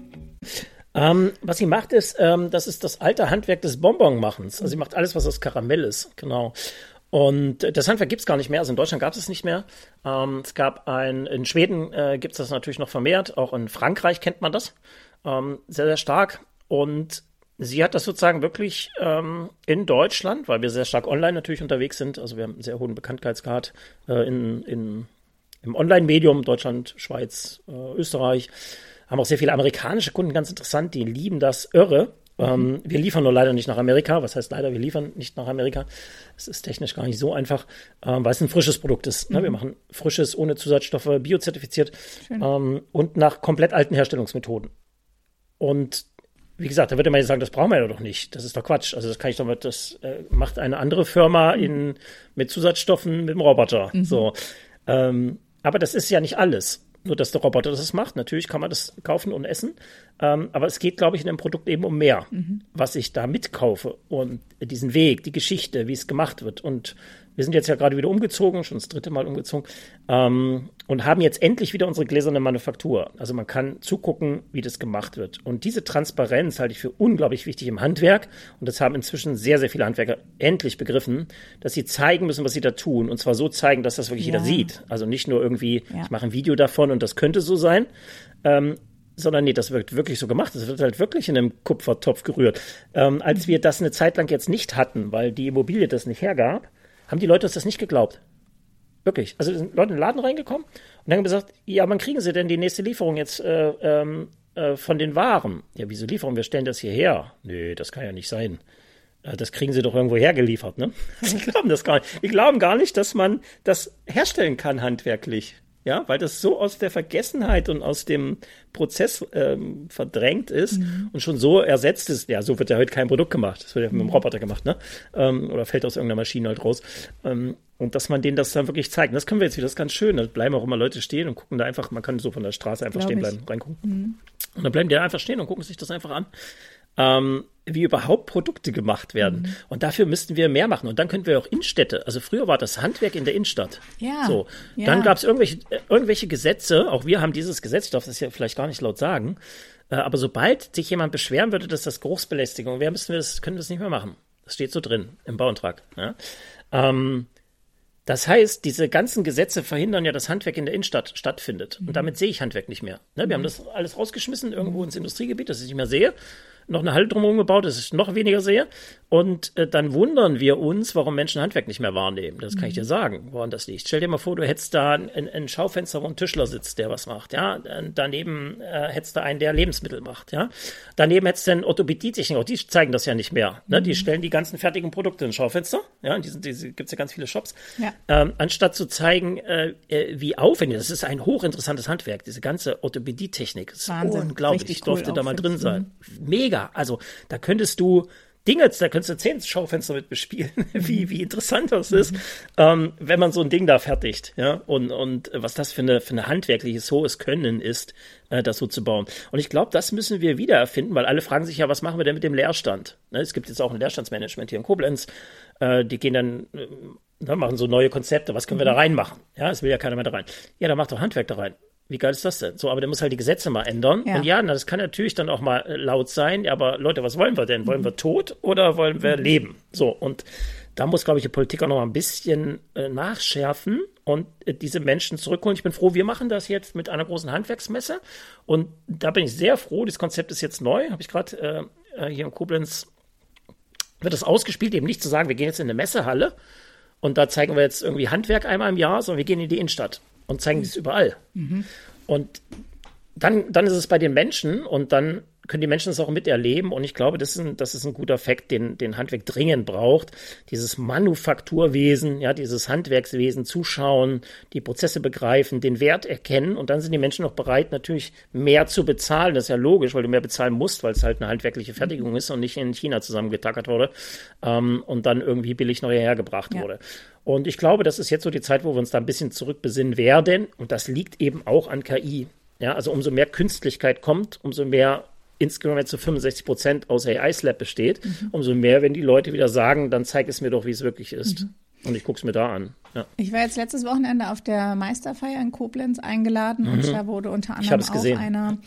Was sie macht, ist, das ist das alte Handwerk des Bonbonmachens. Also sie macht alles, was aus Karamell ist, genau. Und das Handwerk gibt es gar nicht mehr, also in Deutschland gab es nicht mehr. Es gab in Schweden gibt es das natürlich noch vermehrt, auch in Frankreich kennt man das sehr, sehr stark. Und sie hat das sozusagen wirklich in Deutschland, weil wir sehr stark online natürlich unterwegs sind, also wir haben einen sehr hohen Bekanntheitsgrad im Online-Medium, Deutschland, Schweiz, Österreich, haben auch sehr viele amerikanische Kunden, ganz interessant, die lieben das irre. Wir liefern nur leider nicht nach Amerika. Was heißt leider? Wir liefern nicht nach Amerika. Es ist technisch gar nicht so einfach, weil es ein frisches Produkt ist. Ne? Wir machen frisches, ohne Zusatzstoffe, biozertifiziert und nach komplett alten Herstellungsmethoden. Und wie gesagt, da würde man ja sagen, das brauchen wir ja doch nicht. Das ist doch Quatsch. Also das kann ich doch mit, das macht eine andere Firma mit Zusatzstoffen mit dem Roboter. So, aber das ist ja nicht alles. Nur, dass der Roboter das macht. Natürlich kann man das kaufen und essen. Aber es geht, glaube ich, in dem Produkt eben um mehr, was ich da mitkaufe. Und diesen Weg, die Geschichte, wie es gemacht wird. Und wir sind jetzt ja gerade wieder umgezogen, schon das 3. Mal umgezogen, und haben jetzt endlich wieder unsere gläserne Manufaktur. Also man kann zugucken, wie das gemacht wird. Und diese Transparenz halte ich für unglaublich wichtig im Handwerk. Und das haben inzwischen sehr, sehr viele Handwerker endlich begriffen, dass sie zeigen müssen, was sie da tun. Und zwar so zeigen, dass das wirklich jeder sieht. Also nicht nur irgendwie, ich mache ein Video davon und das könnte so sein, sondern nee, das wird wirklich so gemacht. Das wird halt wirklich in einem Kupfertopf gerührt. Als wir das eine Zeit lang jetzt nicht hatten, weil die Immobilie das nicht hergab, haben die Leute uns das nicht geglaubt. Wirklich. Also sind Leute in den Laden reingekommen und dann haben gesagt, ja, wann kriegen sie denn die nächste Lieferung jetzt von den Waren? Ja, wieso Lieferung? Wir stellen das hierher. Nee, das kann ja nicht sein. Das kriegen sie doch irgendwo hergeliefert, ne? Die glauben das gar nicht. Die glauben gar nicht, dass man das herstellen kann handwerklich. Ja, weil das so aus der Vergessenheit und aus dem Prozess verdrängt ist und schon so ersetzt ist. Ja, so wird ja heute kein Produkt gemacht. Das wird ja mit einem Roboter gemacht, ne? Oder fällt aus irgendeiner Maschine halt raus. Und dass man denen das dann wirklich zeigt. Und das können wir jetzt wieder, das ist ganz schön. Da bleiben auch immer Leute stehen und gucken da einfach, man kann so von der Straße einfach stehen bleiben, reingucken. Und dann bleiben die einfach stehen und gucken sich das einfach an. Wie überhaupt Produkte gemacht werden. Und dafür müssten wir mehr machen. Und dann könnten wir auch Innenstädte. Also früher war das Handwerk in der Innenstadt. Ja. So. Dann gab es irgendwelche Gesetze. Auch wir haben dieses Gesetz, ich darf das ja vielleicht gar nicht laut sagen. Aber sobald sich jemand beschweren würde, dass das Geruchsbelästigung wäre, können wir das nicht mehr machen. Das steht so drin im Bauantrag. Ja? Das heißt, diese ganzen Gesetze verhindern ja, dass Handwerk in der Innenstadt stattfindet. Und damit sehe ich Handwerk nicht mehr. Ne? Wir haben das alles rausgeschmissen irgendwo ins Industriegebiet, das ich nicht mehr sehe. Noch eine Halle drumherum gebaut, dass ich noch weniger sehe. Und dann wundern wir uns, warum Menschen Handwerk nicht mehr wahrnehmen. Das kann ich dir sagen, woran das liegt. Stell dir mal vor, du hättest da ein Schaufenster, wo ein Tischler sitzt, der was macht. Ja, daneben hättest du einen, der Lebensmittel macht. Ja, daneben hättest du einen Orthopädietechniker. Auch die zeigen das ja nicht mehr. Ne? Die stellen die ganzen fertigen Produkte in Schaufenster. Ja, diese gibt's ja ganz viele Shops. Ja. Anstatt zu zeigen, wie aufwendig. Das ist ein hochinteressantes Handwerk. Diese ganze Orthopädietechnik. Das ist Wahnsinn. Unglaublich. Ich durfte da mal drin sein. Mega. Also da könntest du 10 Schaufenster mit bespielen, wie interessant das ist, wenn man so ein Ding da fertigt, ja, und was das für eine handwerkliches hohes Können ist, das so zu bauen. Und ich glaube, das müssen wir wieder erfinden, weil alle fragen sich ja, was machen wir denn mit dem Leerstand? Ne, es gibt jetzt auch ein Leerstandsmanagement hier in Koblenz, die gehen dann, machen so neue Konzepte, was können wir da reinmachen? Ja, es will ja keiner mehr da rein. Ja, dann macht doch Handwerk da rein. Wie geil ist das denn? So, aber der muss halt die Gesetze mal ändern. Ja. Und ja, das kann natürlich dann auch mal laut sein. Ja, aber Leute, was wollen wir denn? Wollen wir tot oder wollen wir leben? So, und da muss, glaube ich, die Politik auch noch mal ein bisschen nachschärfen und diese Menschen zurückholen. Ich bin froh, wir machen das jetzt mit einer großen Handwerksmesse. Und da bin ich sehr froh. Das Konzept ist jetzt neu. Habe ich gerade hier in Koblenz wird es ausgespielt, eben nicht zu sagen, wir gehen jetzt in eine Messehalle und da zeigen wir jetzt irgendwie Handwerk einmal im Jahr, sondern wir gehen in die Innenstadt und zeigen das überall. Und dann ist es bei den Menschen und dann können die Menschen das auch miterleben und ich glaube, das ist ein guter Fakt, den Handwerk dringend braucht. Dieses Manufakturwesen, ja, dieses Handwerkswesen zuschauen, die Prozesse begreifen, den Wert erkennen und dann sind die Menschen auch bereit, natürlich mehr zu bezahlen. Das ist ja logisch, weil du mehr bezahlen musst, weil es halt eine handwerkliche Fertigung ist und nicht in China zusammengetackert wurde und dann irgendwie billig neu hergebracht wurde. Und ich glaube, das ist jetzt so die Zeit, wo wir uns da ein bisschen zurückbesinnen werden und das liegt eben auch an KI. Ja, also umso mehr Künstlichkeit kommt, umso mehr insgesamt jetzt zu 65% aus AI-Slab besteht, umso mehr, wenn die Leute wieder sagen, dann zeig es mir doch, wie es wirklich ist. Und ich gucke es mir da an. Ja. Ich war jetzt letztes Wochenende auf der Meisterfeier in Koblenz eingeladen und da wurde unter anderem auch einer,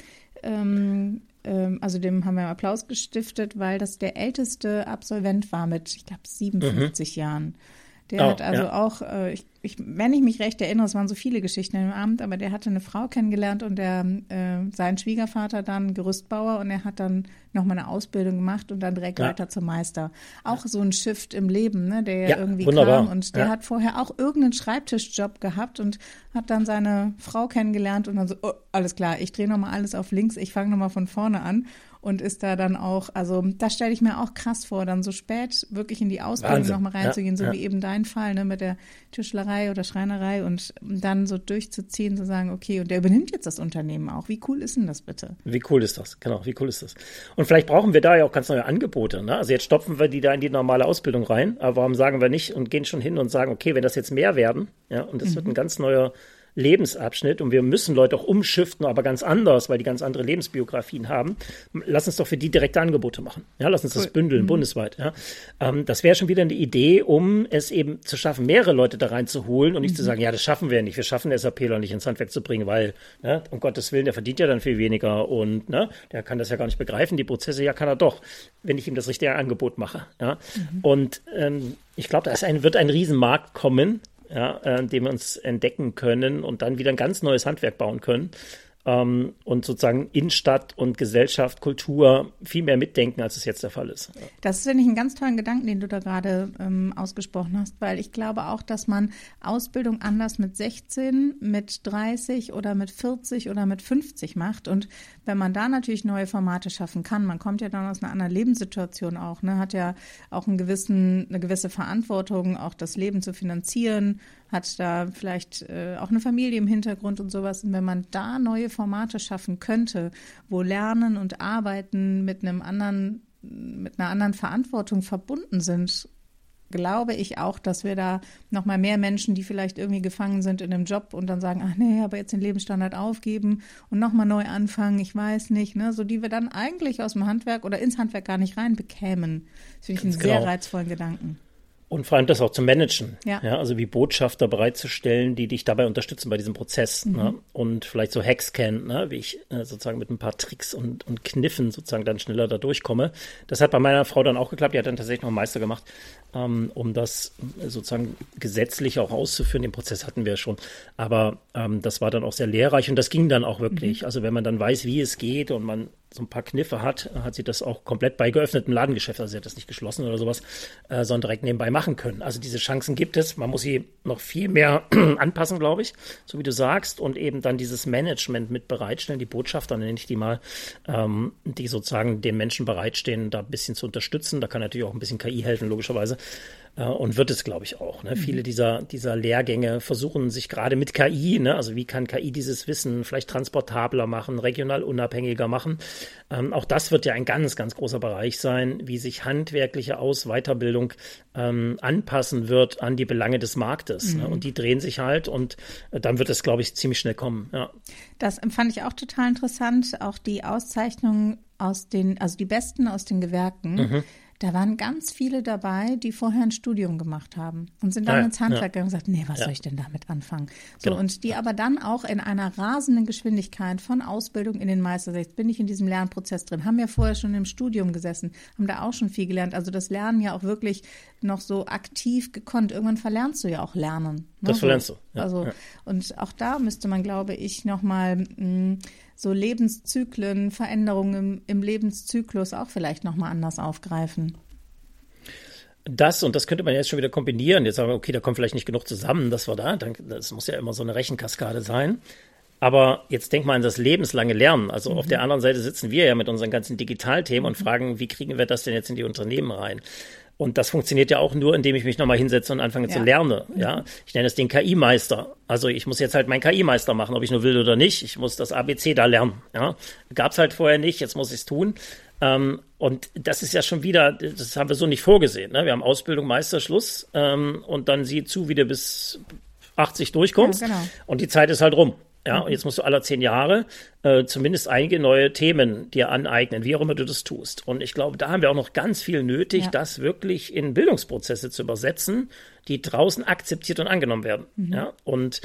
also dem haben wir Applaus gestiftet, weil das der älteste Absolvent war mit, ich glaube, 57 Jahren. Der hat also auch, wenn ich mich recht erinnere, es waren so viele Geschichten im Abend, aber der hatte eine Frau kennengelernt und sein Schwiegervater dann Gerüstbauer und er hat dann nochmal eine Ausbildung gemacht und dann direkt weiter zum Meister. Auch so ein Shift im Leben, ne, der irgendwie wunderbar. kam und der hat vorher auch irgendeinen Schreibtischjob gehabt und hat dann seine Frau kennengelernt und dann so, oh, alles klar, ich drehe nochmal alles auf links, ich fange nochmal von vorne an. Und ist da dann auch, also das stelle ich mir auch krass vor, dann so spät wirklich in die Ausbildung nochmal reinzugehen, so wie eben dein Fall, ne, mit der Tischlerei oder Schreinerei und dann so durchzuziehen, zu sagen, okay, und der übernimmt jetzt das Unternehmen auch. Wie cool ist denn das bitte? Wie cool ist das? Genau, wie cool ist das? Und vielleicht brauchen wir da ja auch ganz neue Angebote, ne? Also jetzt stopfen wir die da in die normale Ausbildung rein, aber warum sagen wir nicht und gehen schon hin und sagen, okay, wenn das jetzt mehr werden, ja, und das wird ein ganz neuer Lebensabschnitt und wir müssen Leute auch umschiften, aber ganz anders, weil die ganz andere Lebensbiografien haben. Lass uns doch für die direkte Angebote machen. Ja, lass uns das bündeln, bundesweit. Ja. Das wäre schon wieder eine Idee, um es eben zu schaffen, mehrere Leute da reinzuholen und nicht zu sagen, ja, das schaffen wir nicht. Wir schaffen SAPler nicht ins Handwerk zu bringen, weil, ne, um Gottes Willen, der verdient ja dann viel weniger und ne, der kann das ja gar nicht begreifen. Die Prozesse, ja, kann er doch, wenn ich ihm das richtige Angebot mache. Ja. Und ich glaube, wird ein Riesenmarkt kommen, ja, den wir uns entdecken können und dann wieder ein ganz neues Handwerk bauen können und sozusagen Innenstadt und Gesellschaft, Kultur viel mehr mitdenken, als es jetzt der Fall ist. Das finde ich einen ganz tollen Gedanken, den du da gerade ausgesprochen hast, weil ich glaube auch, dass man Ausbildung anders mit 16, mit 30 oder mit 40 oder mit 50 macht und wenn man da natürlich neue Formate schaffen kann, man kommt ja dann aus einer anderen Lebenssituation auch, ne, hat ja auch eine gewisse Verantwortung, auch das Leben zu finanzieren, hat da vielleicht auch eine Familie im Hintergrund und sowas. Und wenn man da neue Formate schaffen könnte, wo Lernen und Arbeiten mit einer anderen Verantwortung verbunden sind, glaube ich auch, dass wir da noch mal mehr Menschen, die vielleicht irgendwie gefangen sind in einem Job und dann sagen, ach nee, aber jetzt den Lebensstandard aufgeben und noch mal neu anfangen, ich weiß nicht, ne, so die wir dann eigentlich aus dem Handwerk oder ins Handwerk gar nicht reinbekämen. Das finde ich einen sehr reizvollen Gedanken. Und vor allem das auch zu managen, ja, also wie Botschafter bereitzustellen, die dich dabei unterstützen bei diesem Prozess, ne? Und vielleicht so Hacks kennen, ne? Wie ich sozusagen mit ein paar Tricks und Kniffen sozusagen dann schneller da durchkomme. Das hat bei meiner Frau dann auch geklappt, die hat dann tatsächlich noch einen Meister gemacht, um das sozusagen gesetzlich auch auszuführen. Den Prozess hatten wir schon, aber das war dann auch sehr lehrreich und das ging dann auch wirklich. Also wenn man dann weiß, wie es geht und man so ein paar Kniffe hat sie das auch komplett bei geöffnetem Ladengeschäft, also sie hat das nicht geschlossen oder sowas, sondern direkt nebenbei machen können. Also diese Chancen gibt es. Man muss sie noch viel mehr anpassen, glaube ich, so wie du sagst, und eben dann dieses Management mit bereitstellen, die Botschafter, nenne ich die mal, die sozusagen den Menschen bereitstehen, da ein bisschen zu unterstützen. Da kann natürlich auch ein bisschen KI helfen, logischerweise. Und wird es, glaube ich, auch. Ne? Viele dieser Lehrgänge versuchen sich gerade mit KI, ne? Also wie kann KI dieses Wissen vielleicht transportabler machen, regional unabhängiger machen. Auch das wird ja ein ganz, ganz großer Bereich sein, wie sich handwerkliche Weiterbildung anpassen wird an die Belange des Marktes. Ne? Und die drehen sich halt und dann wird es, glaube ich, ziemlich schnell kommen. Ja. Das fand ich auch total interessant. Auch die Auszeichnungen also die Besten aus den Gewerken. Da waren ganz viele dabei, die vorher ein Studium gemacht haben und sind dann ins Handwerk gegangen und gesagt, nee, was soll ich denn damit anfangen? So, genau. Und die aber dann auch in einer rasenden Geschwindigkeit von Ausbildung in den Meister, jetzt bin ich in diesem Lernprozess drin, haben ja vorher schon im Studium gesessen, haben da auch schon viel gelernt. Also das Lernen ja auch wirklich noch so aktiv gekonnt. Irgendwann verlernst du ja auch Lernen. Ne? Das verlernst du. Ja, also, und auch da müsste man, glaube ich, nochmal so Lebenszyklen, Veränderungen im Lebenszyklus auch vielleicht nochmal anders aufgreifen. Das könnte man jetzt schon wieder kombinieren. Jetzt sagen wir, okay, da kommt vielleicht nicht genug zusammen, das muss ja immer so eine Rechenkaskade sein. Aber jetzt denk mal an das lebenslange Lernen. Also auf der anderen Seite sitzen wir ja mit unseren ganzen Digitalthemen und fragen, wie kriegen wir das denn jetzt in die Unternehmen rein? Und das funktioniert ja auch nur, indem ich mich nochmal hinsetze und anfange zu lernen. Ja, ich nenne es den KI-Meister. Also ich muss jetzt halt meinen KI-Meister machen, ob ich nur will oder nicht. Ich muss das ABC da lernen. Ja, gab's halt vorher nicht, jetzt muss ich es tun. Und das ist ja schon wieder, das haben wir so nicht vorgesehen. Ne? Wir haben Ausbildung, Meister, Schluss. Und dann sieh zu, wie du bis 80 durchkommst. Ja, genau. Und die Zeit ist halt rum. Ja, und jetzt musst du alle 10 Jahre zumindest einige neue Themen dir aneignen, wie auch immer du das tust. Und ich glaube, da haben wir auch noch ganz viel nötig, das wirklich in Bildungsprozesse zu übersetzen, die draußen akzeptiert und angenommen werden. Ja, und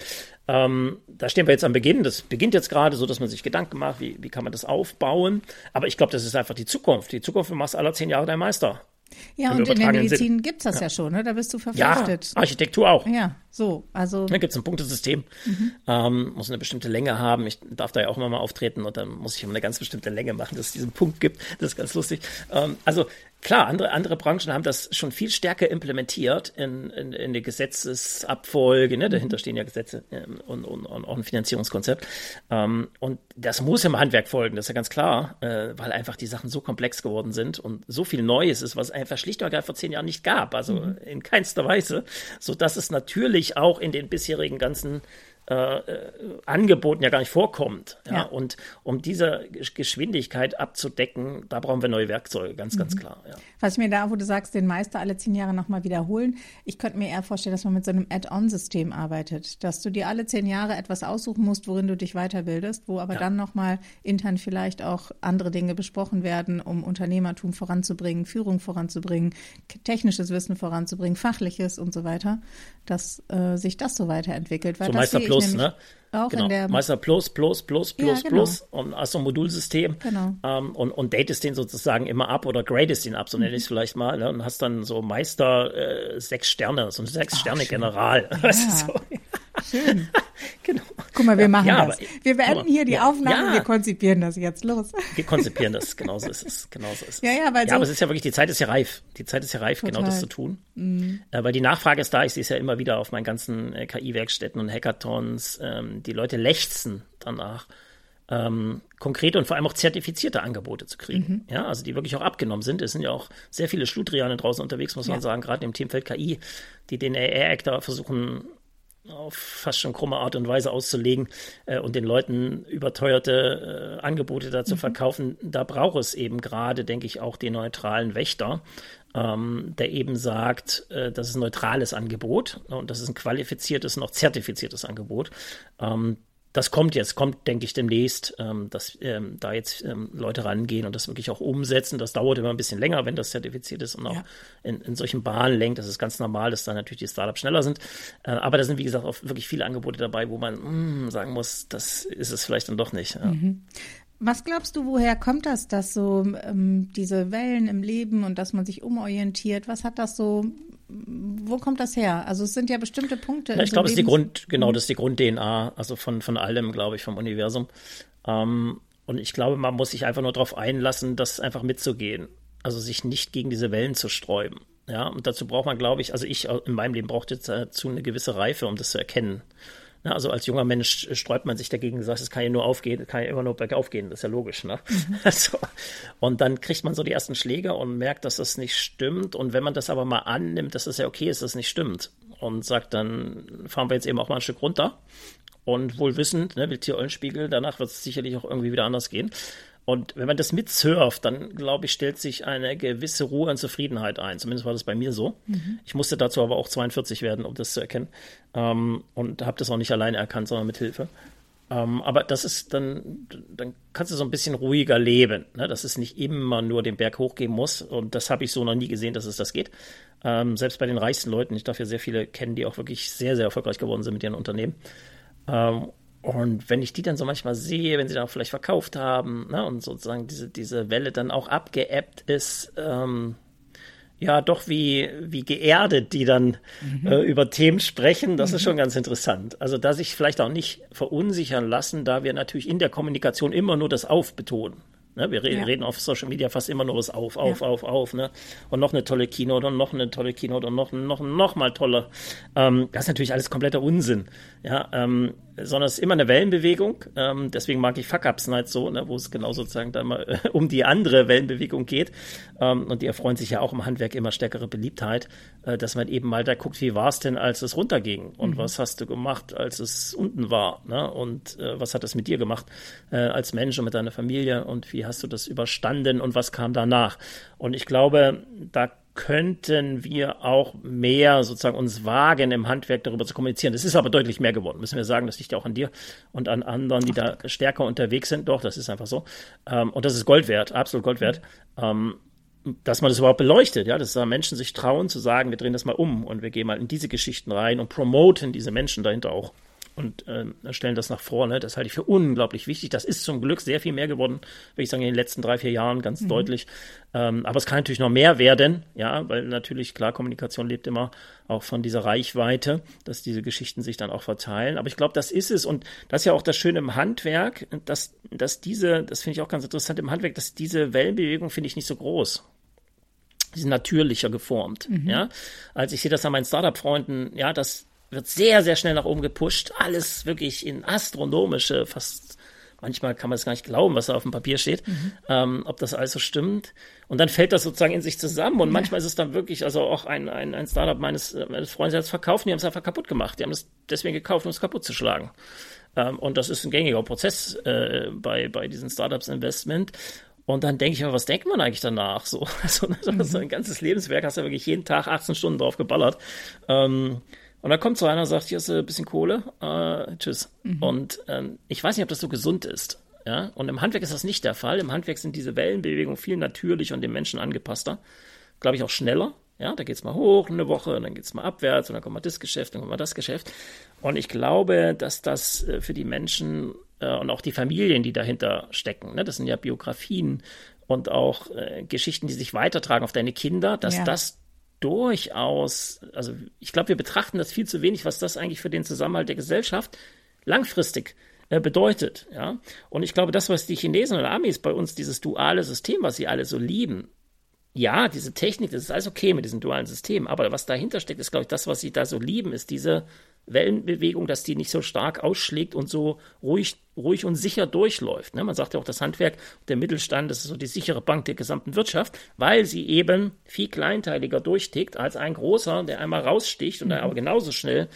da stehen wir jetzt am Beginn. Das beginnt jetzt gerade so, dass man sich Gedanken macht, wie kann man das aufbauen. Aber ich glaube, das ist einfach die Zukunft. Die Zukunft, du machst alle 10 Jahre deinen Meister. Ja, und in der Medizin gibt's das ja schon, ne? Da bist du verpflichtet. Ja, Architektur auch. Ja, so, also. Da gibt's ein Punktesystem, muss eine bestimmte Länge haben. Ich darf da ja auch immer mal auftreten und dann muss ich immer eine ganz bestimmte Länge machen, dass es diesen Punkt gibt. Das ist ganz lustig. Also klar, andere Branchen haben das schon viel stärker implementiert in die Gesetzesabfolge, ne? Dahinter stehen ja Gesetze und auch ein Finanzierungskonzept. Und das muss im Handwerk folgen, das ist ja ganz klar, weil einfach die Sachen so komplex geworden sind und so viel Neues ist, was einfach schlicht und ergreifend vor 10 Jahren nicht gab, also in keinster Weise, so dass es natürlich auch in den bisherigen ganzen Angeboten ja gar nicht vorkommt. Ja? Und um diese Geschwindigkeit abzudecken, da brauchen wir neue Werkzeuge, ganz klar. Ja. Was ich mir da, wo du sagst, den Meister alle 10 Jahre nochmal wiederholen, ich könnte mir eher vorstellen, dass man mit so einem Add-on-System arbeitet, dass du dir alle 10 Jahre etwas aussuchen musst, worin du dich weiterbildest, wo aber dann nochmal intern vielleicht auch andere Dinge besprochen werden, um Unternehmertum voranzubringen, Führung voranzubringen, technisches Wissen voranzubringen, fachliches und so weiter, dass sich das so weiterentwickelt. Weil so das Meister Plus, ne? Auch genau. in der Meister Plus und hast so ein Modulsystem und datest den sozusagen immer ab oder gradest ihn ab, so nenne ich es vielleicht mal, ne? Und hast dann so Meister 6 Sterne, so ein 6-Sterne-General. Ja. So. Schön. Genau. Guck mal, wir machen das. Wir beenden hier die Aufnahme, wir konzipieren das jetzt. Los. Wir konzipieren das, genauso ist es. Weil aber es ist ja wirklich, die Zeit ist ja reif. Die Zeit ist ja reif, genau das zu tun. Weil die Nachfrage ist da, ich sehe es ja immer wieder auf meinen ganzen KI-Werkstätten und Hackathons, die Leute lechzen danach, konkrete und vor allem auch zertifizierte Angebote zu kriegen. Ja, also die wirklich auch abgenommen sind. Es sind ja auch sehr viele Schludriane draußen unterwegs, muss man sagen, gerade im Themenfeld KI, die den AI-Act da versuchen, auf fast schon krumme Art und Weise auszulegen und den Leuten überteuerte Angebote da zu verkaufen. Da braucht es eben gerade, denke ich, auch den neutralen Wächter, der eben sagt, das ist ein neutrales Angebot und das ist ein qualifiziertes, noch zertifiziertes Angebot. Das kommt, denke ich, demnächst, dass da jetzt Leute rangehen und das wirklich auch umsetzen. Das dauert immer ein bisschen länger, wenn das zertifiziert ist und auch in solchen Bahnen lenkt. Das ist ganz normal, dass da natürlich die Startups schneller sind. Aber da sind, wie gesagt, auch wirklich viele Angebote dabei, wo man sagen muss, das ist es vielleicht dann doch nicht. Ja. Was glaubst du, woher kommt das, dass so diese Wellen im Leben und dass man sich umorientiert, was hat das so, wo kommt das her? Also es sind ja bestimmte Punkte. Ja, ich glaube, das ist die Grund-DNA, also von allem, glaube ich, vom Universum. Und ich glaube, man muss sich einfach nur darauf einlassen, das einfach mitzugehen. Also sich nicht gegen diese Wellen zu sträuben. Ja, und dazu braucht man, glaube ich, also ich in meinem Leben brauchte dazu eine gewisse Reife, um das zu erkennen. Na, also als junger Mensch sträubt man sich dagegen und sagt, es kann ja nur aufgehen, kann ja immer nur bergauf gehen, das ist ja logisch. Ne? So. Und dann kriegt man so die ersten Schläge und merkt, dass das nicht stimmt. Und wenn man das aber mal annimmt, dass es ja okay ist, dass es nicht stimmt und sagt, dann fahren wir jetzt eben auch mal ein Stück runter und wohl wissend, ne, Wildtier Eulenspiegel, danach wird es sicherlich auch irgendwie wieder anders gehen. Und wenn man das mitsurft, dann, glaube ich, stellt sich eine gewisse Ruhe und Zufriedenheit ein. Zumindest war das bei mir so. Ich musste dazu aber auch 42 werden, um das zu erkennen. Und habe das auch nicht alleine erkannt, sondern mit Hilfe. Aber das ist dann kannst du so ein bisschen ruhiger leben, ne? Dass es nicht immer nur den Berg hochgehen muss. Und das habe ich so noch nie gesehen, dass es das geht. Selbst bei den reichsten Leuten, ich darf ja sehr viele kennen, die auch wirklich sehr, sehr erfolgreich geworden sind mit ihren Unternehmen. Und wenn ich die dann so manchmal sehe, wenn sie dann auch vielleicht verkauft haben, ne, und sozusagen diese Welle dann auch abgeebbt ist, doch wie geerdet die dann über Themen sprechen, das ist schon ganz interessant. Also da sich vielleicht auch nicht verunsichern lassen, da wir natürlich in der Kommunikation immer nur das Aufbetonen. Ne? Wir reden auf Social Media fast immer nur auf, ne? Und noch eine tolle Keynote und noch eine tolle Keynote und noch mal toller. Das ist natürlich alles kompletter Unsinn, ja, sondern es ist immer eine Wellenbewegung. Deswegen mag ich Fuck-Ups Night so, ne? Wo es genau sozusagen da mal um die andere Wellenbewegung geht. Und die erfreuen sich ja auch im Handwerk immer stärkere Beliebtheit, dass man eben mal da guckt, wie war es denn, als es runterging und was hast du gemacht, als es unten war, ne? Und was hat das mit dir gemacht als Mensch und mit deiner Familie und wie hast du das überstanden und was kam danach? Und ich glaube, da könnten wir auch mehr sozusagen uns wagen, im Handwerk darüber zu kommunizieren. Das ist aber deutlich mehr geworden, müssen wir sagen. Das liegt ja auch an dir und an anderen, die da stärker unterwegs sind. Doch, das ist einfach so. Und das ist Gold wert, absolut Gold wert. Dass man das überhaupt beleuchtet, ja, dass da Menschen sich trauen zu sagen, wir drehen das mal um und wir gehen mal in diese Geschichten rein und promoten diese Menschen dahinter auch. Und stellen das nach vorne. Das halte ich für unglaublich wichtig. Das ist zum Glück sehr viel mehr geworden, würde ich sagen, in den letzten 3-4 Jahren ganz deutlich. Aber es kann natürlich noch mehr werden, ja, weil natürlich, klar, Kommunikation lebt immer auch von dieser Reichweite, dass diese Geschichten sich dann auch verteilen. Aber ich glaube, das ist es. Und das ist ja auch das Schöne im Handwerk, dass das finde ich auch ganz interessant im Handwerk, dass diese Wellenbewegung finde ich nicht so groß. Die sind natürlicher geformt, ja. Also ich sehe das an meinen Startup-Freunden, ja, das wird sehr, sehr schnell nach oben gepusht. Alles wirklich in astronomische, fast manchmal kann man es gar nicht glauben, was da auf dem Papier steht, ob das alles so stimmt. Und dann fällt das sozusagen in sich zusammen. Und manchmal ist es dann wirklich, also auch ein Startup meines Freundes, der hat es verkauft, die haben es einfach kaputt gemacht. Die haben es deswegen gekauft, um es kaputt zu schlagen. Und das ist ein gängiger Prozess bei diesen Startups-Investment. Und dann denke ich mir, was denkt man eigentlich danach? So ein ganzes Lebenswerk hast du ja wirklich jeden Tag 18 Stunden drauf geballert. Und dann kommt so einer und sagt, hier ist ein bisschen Kohle, tschüss. Und ich weiß nicht, ob das so gesund ist. Ja? Und im Handwerk ist das nicht der Fall. Im Handwerk sind diese Wellenbewegungen viel natürlicher und dem Menschen angepasster. Glaube ich auch schneller. Ja, da geht's mal hoch eine Woche und dann geht's mal abwärts und dann kommt mal das Geschäft, dann kommt mal das Geschäft. Und ich glaube, dass das für die Menschen und auch die Familien, die dahinter stecken, ne, das sind ja Biografien und auch Geschichten, die sich weitertragen auf deine Kinder, dass das durchaus, also ich glaube, wir betrachten das viel zu wenig, was das eigentlich für den Zusammenhalt der Gesellschaft langfristig bedeutet. Ja? Und ich glaube, das, was die Chinesen und Amis bei uns, dieses duale System, was sie alle so lieben, ja, diese Technik, das ist alles okay mit diesem dualen System, aber was dahinter steckt, ist, glaube ich, das, was sie da so lieben, ist diese Wellenbewegung, dass die nicht so stark ausschlägt und so ruhig und sicher durchläuft. Ne? Man sagt ja auch, das Handwerk, der Mittelstand, das ist so die sichere Bank der gesamten Wirtschaft, weil sie eben viel kleinteiliger durchtickt als ein großer, der einmal raussticht und der aber genauso schnell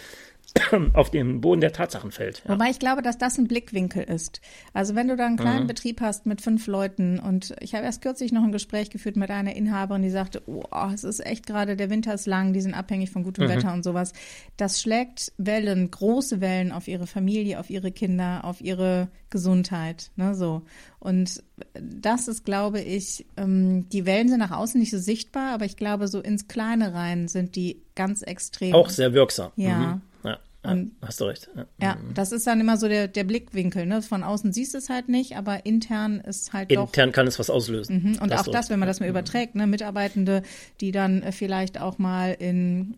auf den Boden der Tatsachen fällt. Ja. Wobei ich glaube, dass das ein Blickwinkel ist. Also wenn du da einen kleinen Betrieb hast mit 5 Leuten und ich habe erst kürzlich noch ein Gespräch geführt mit einer Inhaberin, die sagte, es ist echt gerade, der Winter ist lang, die sind abhängig von gutem Wetter und sowas. Das schlägt Wellen, große Wellen auf ihre Familie, auf ihre Kinder, auf ihre Gesundheit, ne, so. Und das ist, glaube ich, die Wellen sind nach außen nicht so sichtbar, aber ich glaube, so ins Kleine rein sind die ganz extrem. Auch sehr wirksam. Ja. Ja, hast du recht. Ja, das ist dann immer so der Blickwinkel. Ne? Von außen siehst du es halt nicht, aber intern ist halt doch. Intern kann es was auslösen. Und auch das, wenn man das mal überträgt, ne? Mitarbeitende, die dann vielleicht auch mal in,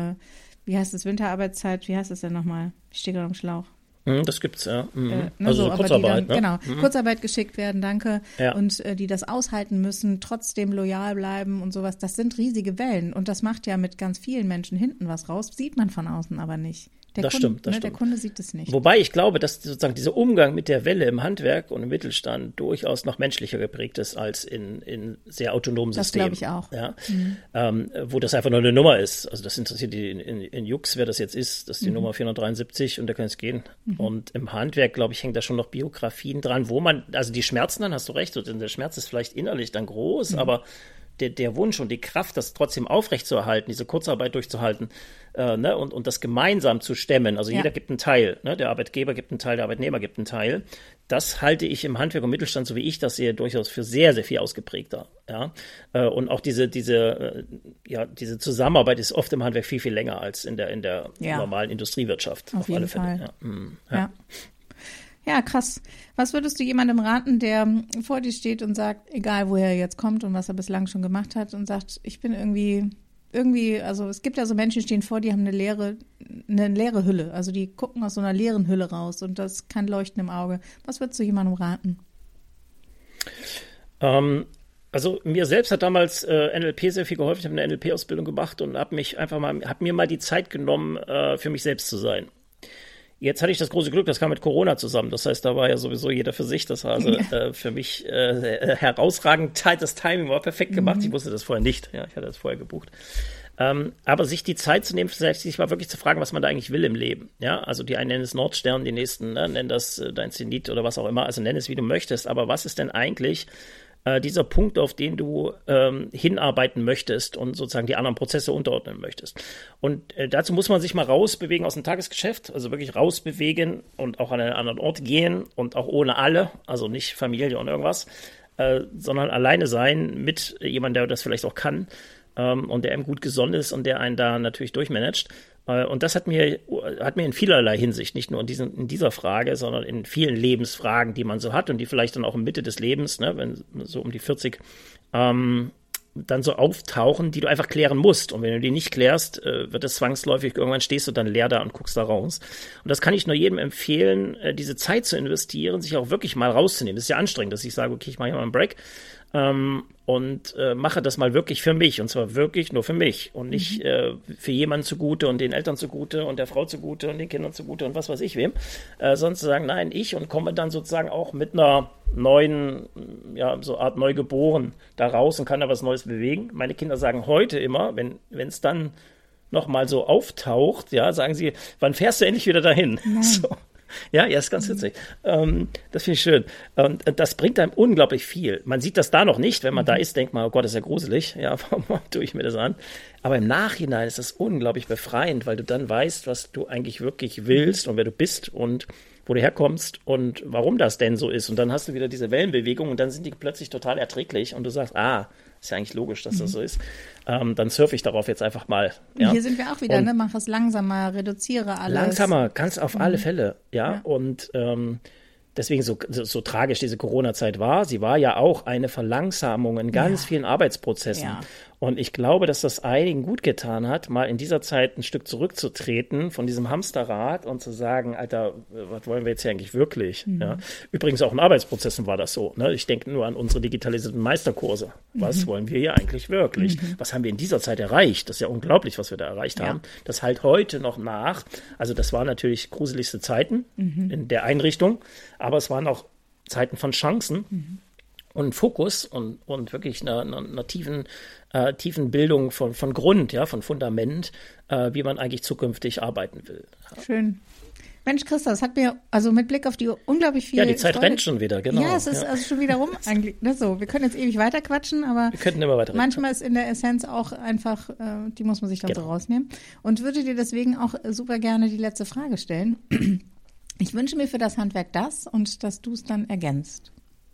wie heißt das, Winterarbeitszeit, wie heißt das denn nochmal? Ich stehe gerade am Schlauch. Das gibt's, ja. Also so Kurzarbeit, dann, ne? Genau, Kurzarbeit geschickt werden, danke. Ja. Und die das aushalten müssen, trotzdem loyal bleiben und sowas. Das sind riesige Wellen. Und das macht ja mit ganz vielen Menschen hinten was raus. Sieht man von außen aber nicht. Das stimmt. Der Kunde sieht es nicht. Wobei ich glaube, dass sozusagen dieser Umgang mit der Welle im Handwerk und im Mittelstand durchaus noch menschlicher geprägt ist als in sehr autonomen Systemen. Das glaube ich auch. Ja? Wo das einfach nur eine Nummer ist. Also das interessiert die in Jux, wer das jetzt ist. Das ist die Nummer 473 und da kann es gehen. Und im Handwerk, glaube ich, hängt da schon noch Biografien dran, wo man, also die Schmerzen dann, hast du recht, denn der Schmerz ist vielleicht innerlich dann groß, aber der Wunsch und die Kraft, das trotzdem aufrechtzuerhalten, diese Kurzarbeit durchzuhalten, ne, und das gemeinsam zu stemmen. Also jeder gibt einen Teil, ne, der Arbeitgeber gibt einen Teil, der Arbeitnehmer gibt einen Teil. Das halte ich im Handwerk und Mittelstand, so wie ich das sehe, durchaus für sehr, sehr viel ausgeprägter. Ja? Und auch diese Zusammenarbeit ist oft im Handwerk viel, viel länger als in der normalen Industriewirtschaft. Auf jeden Fall. Ja. Ja, krass. Was würdest du jemandem raten, der vor dir steht und sagt, egal woher er jetzt kommt und was er bislang schon gemacht hat und sagt, ich bin irgendwie, also es gibt ja so Menschen, die stehen vor dir, haben eine leere Hülle. Also die gucken aus so einer leeren Hülle raus und das ist kein Leuchten im Auge. Was würdest du jemandem raten? Also mir selbst hat damals NLP sehr viel geholfen. Ich habe eine NLP-Ausbildung gemacht und habe mir mal die Zeit genommen, für mich selbst zu sein. Jetzt hatte ich das große Glück, das kam mit Corona zusammen. Das heißt, da war ja sowieso jeder für sich. Das war also für mich herausragend. Das Timing war perfekt gemacht. Ich wusste das vorher nicht. Ja, ich hatte das vorher gebucht. Aber sich die Zeit zu nehmen, sich mal wirklich zu fragen, was man da eigentlich will im Leben. Ja, also die einen nennen es Nordstern, die nächsten nennen das dein Zenit oder was auch immer. Also nenn es, wie du möchtest. Aber was ist denn eigentlich dieser Punkt, auf den du hinarbeiten möchtest und sozusagen die anderen Prozesse unterordnen möchtest. Und dazu muss man sich mal rausbewegen aus dem Tagesgeschäft, also wirklich rausbewegen und auch an einen anderen Ort gehen und auch ohne alle, also nicht Familie und irgendwas, sondern alleine sein mit jemandem, der das vielleicht auch kann und der einem gut gesonnen ist und der einen da natürlich durchmanagt. Und das hat mir in vielerlei Hinsicht, nicht nur in dieser Frage, sondern in vielen Lebensfragen, die man so hat und die vielleicht dann auch in Mitte des Lebens, ne, wenn so um die 40, dann so auftauchen, die du einfach klären musst. Und wenn du die nicht klärst, wird es zwangsläufig, irgendwann stehst du dann leer da und guckst da raus. Und das kann ich nur jedem empfehlen, diese Zeit zu investieren, sich auch wirklich mal rauszunehmen. Das ist ja anstrengend, dass ich sage, okay, ich mache hier mal einen Break. Und mache das mal wirklich für mich, und zwar wirklich nur für mich und nicht für jemanden zugute und den Eltern zugute und der Frau zugute und den Kindern zugute und was weiß ich wem, sondern zu sagen, nein, ich, und komme dann sozusagen auch mit einer neuen, ja, so Art Neugeboren da raus und kann da was Neues bewegen. Meine Kinder sagen heute immer, wenn es dann nochmal so auftaucht, ja, sagen sie, wann fährst du endlich wieder dahin? So. Ja, ist ganz witzig. Das finde ich schön. Und das bringt einem unglaublich viel. Man sieht das da noch nicht. Wenn man da ist, denkt man, oh Gott, das ist ja gruselig. Ja, warum tue ich mir das an? Aber im Nachhinein ist das unglaublich befreiend, weil du dann weißt, was du eigentlich wirklich willst und wer du bist und wo du herkommst und warum das denn so ist. Und dann hast du wieder diese Wellenbewegung und dann sind die plötzlich total erträglich und du sagst, ist ja eigentlich logisch, dass das so ist. Dann surfe ich darauf jetzt einfach mal. Ja? Hier sind wir auch wieder, und mach es langsamer, reduziere alles. Langsamer, kannst auf alle Fälle, ja. Und deswegen so tragisch diese Corona-Zeit war. Sie war ja auch eine Verlangsamung in ganz vielen Arbeitsprozessen. Ja. Und ich glaube, dass das einigen gut getan hat, mal in dieser Zeit ein Stück zurückzutreten von diesem Hamsterrad und zu sagen, Alter, was wollen wir jetzt hier eigentlich wirklich? Ja? Übrigens auch in Arbeitsprozessen war das so. Ne? Ich denke nur an unsere digitalisierten Meisterkurse. Was wollen wir hier eigentlich wirklich? Was haben wir in dieser Zeit erreicht? Das ist ja unglaublich, was wir da erreicht haben. Das halt heute noch nach. Also das waren natürlich gruseligste Zeiten in der Einrichtung, aber es waren auch Zeiten von Chancen. Und Fokus und wirklich einer tiefen Bildung von Grund, ja, von Fundament, wie man eigentlich zukünftig arbeiten will. Schön. Mensch, Christa, das hat mir, also mit Blick auf die unglaublich viel. Ja, die Zeit rennt schon wieder, genau. Ja, es ist also schon wieder rum eigentlich. Ne, so, wir können jetzt ewig weiter quatschen, aber wir könnten immer weiter reden. Manchmal ist in der Essenz auch einfach, die muss man sich dann so rausnehmen. Und würde dir deswegen auch super gerne die letzte Frage stellen. Ich wünsche mir für das Handwerk das und dass du es dann ergänzt.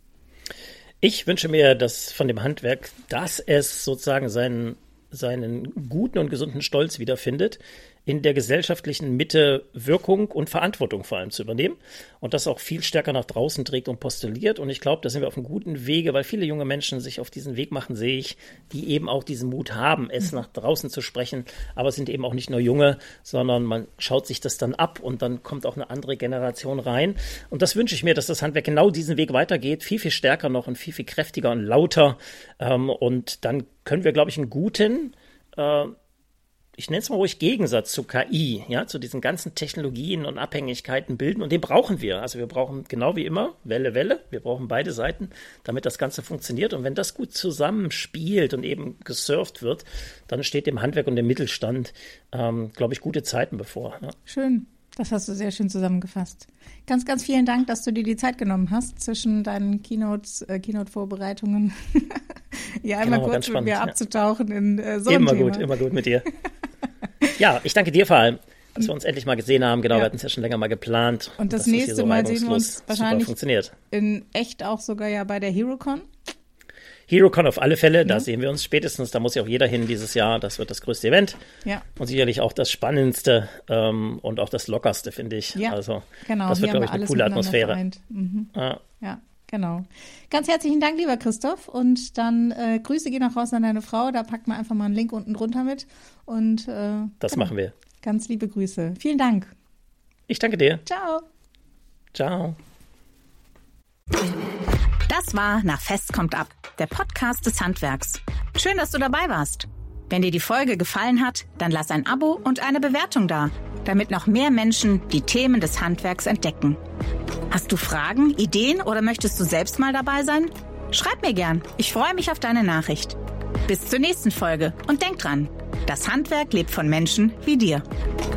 Ich wünsche mir, dass von dem Handwerk, dass es sozusagen seinen guten und gesunden Stolz wiederfindet, in der gesellschaftlichen Mitte Wirkung und Verantwortung vor allem zu übernehmen und das auch viel stärker nach draußen trägt und postuliert. Und ich glaube, da sind wir auf einem guten Wege, weil viele junge Menschen sich auf diesen Weg machen, sehe ich, die eben auch diesen Mut haben, es nach draußen zu sprechen. Aber es sind eben auch nicht nur Junge, sondern man schaut sich das dann ab und dann kommt auch eine andere Generation rein. Und das wünsche ich mir, dass das Handwerk genau diesen Weg weitergeht, viel, viel stärker noch und viel, viel kräftiger und lauter. Und dann können wir, glaube ich, einen guten ich nenne es mal ruhig Gegensatz zu KI, ja, zu diesen ganzen Technologien und Abhängigkeiten bilden. Und den brauchen wir. Also wir brauchen genau wie immer Welle. Wir brauchen beide Seiten, damit das Ganze funktioniert. Und wenn das gut zusammenspielt und eben gesurft wird, dann steht dem Handwerk und dem Mittelstand, glaube ich, gute Zeiten bevor. Ja. Schön. Das hast du sehr schön zusammengefasst. Ganz, ganz vielen Dank, dass du dir die Zeit genommen hast zwischen deinen Keynote-Vorbereitungen. Ja, einmal kurz mit mir abzutauchen in so ein Thema. Immer gut mit dir. Ja, ich danke dir vor allem, dass wir uns endlich mal gesehen haben. Genau, wir hatten es ja schon länger mal geplant. Und das nächste Mal sehen wir uns wahrscheinlich in echt auch sogar ja bei der HeroCon. HeroCon auf alle Fälle, da sehen wir uns spätestens, da muss ja auch jeder hin dieses Jahr, das wird das größte Event und sicherlich auch das Spannendste und auch das Lockerste, finde ich. Ja, also genau. Das wird, glaube ich, eine coole Atmosphäre. Ja, genau. Ganz herzlichen Dank, lieber Christoph, und dann Grüße gehen auch raus an deine Frau, da packt man einfach mal einen Link unten drunter mit und das machen wir. Ganz liebe Grüße. Vielen Dank. Ich danke dir. Ciao. Ciao. Das war Nach Fest kommt ab, der Podcast des Handwerks. Schön, dass du dabei warst. Wenn dir die Folge gefallen hat, dann lass ein Abo und eine Bewertung da, damit noch mehr Menschen die Themen des Handwerks entdecken. Hast du Fragen, Ideen oder möchtest du selbst mal dabei sein? Schreib mir gern. Ich freue mich auf deine Nachricht. Bis zur nächsten Folge und denk dran, das Handwerk lebt von Menschen wie dir.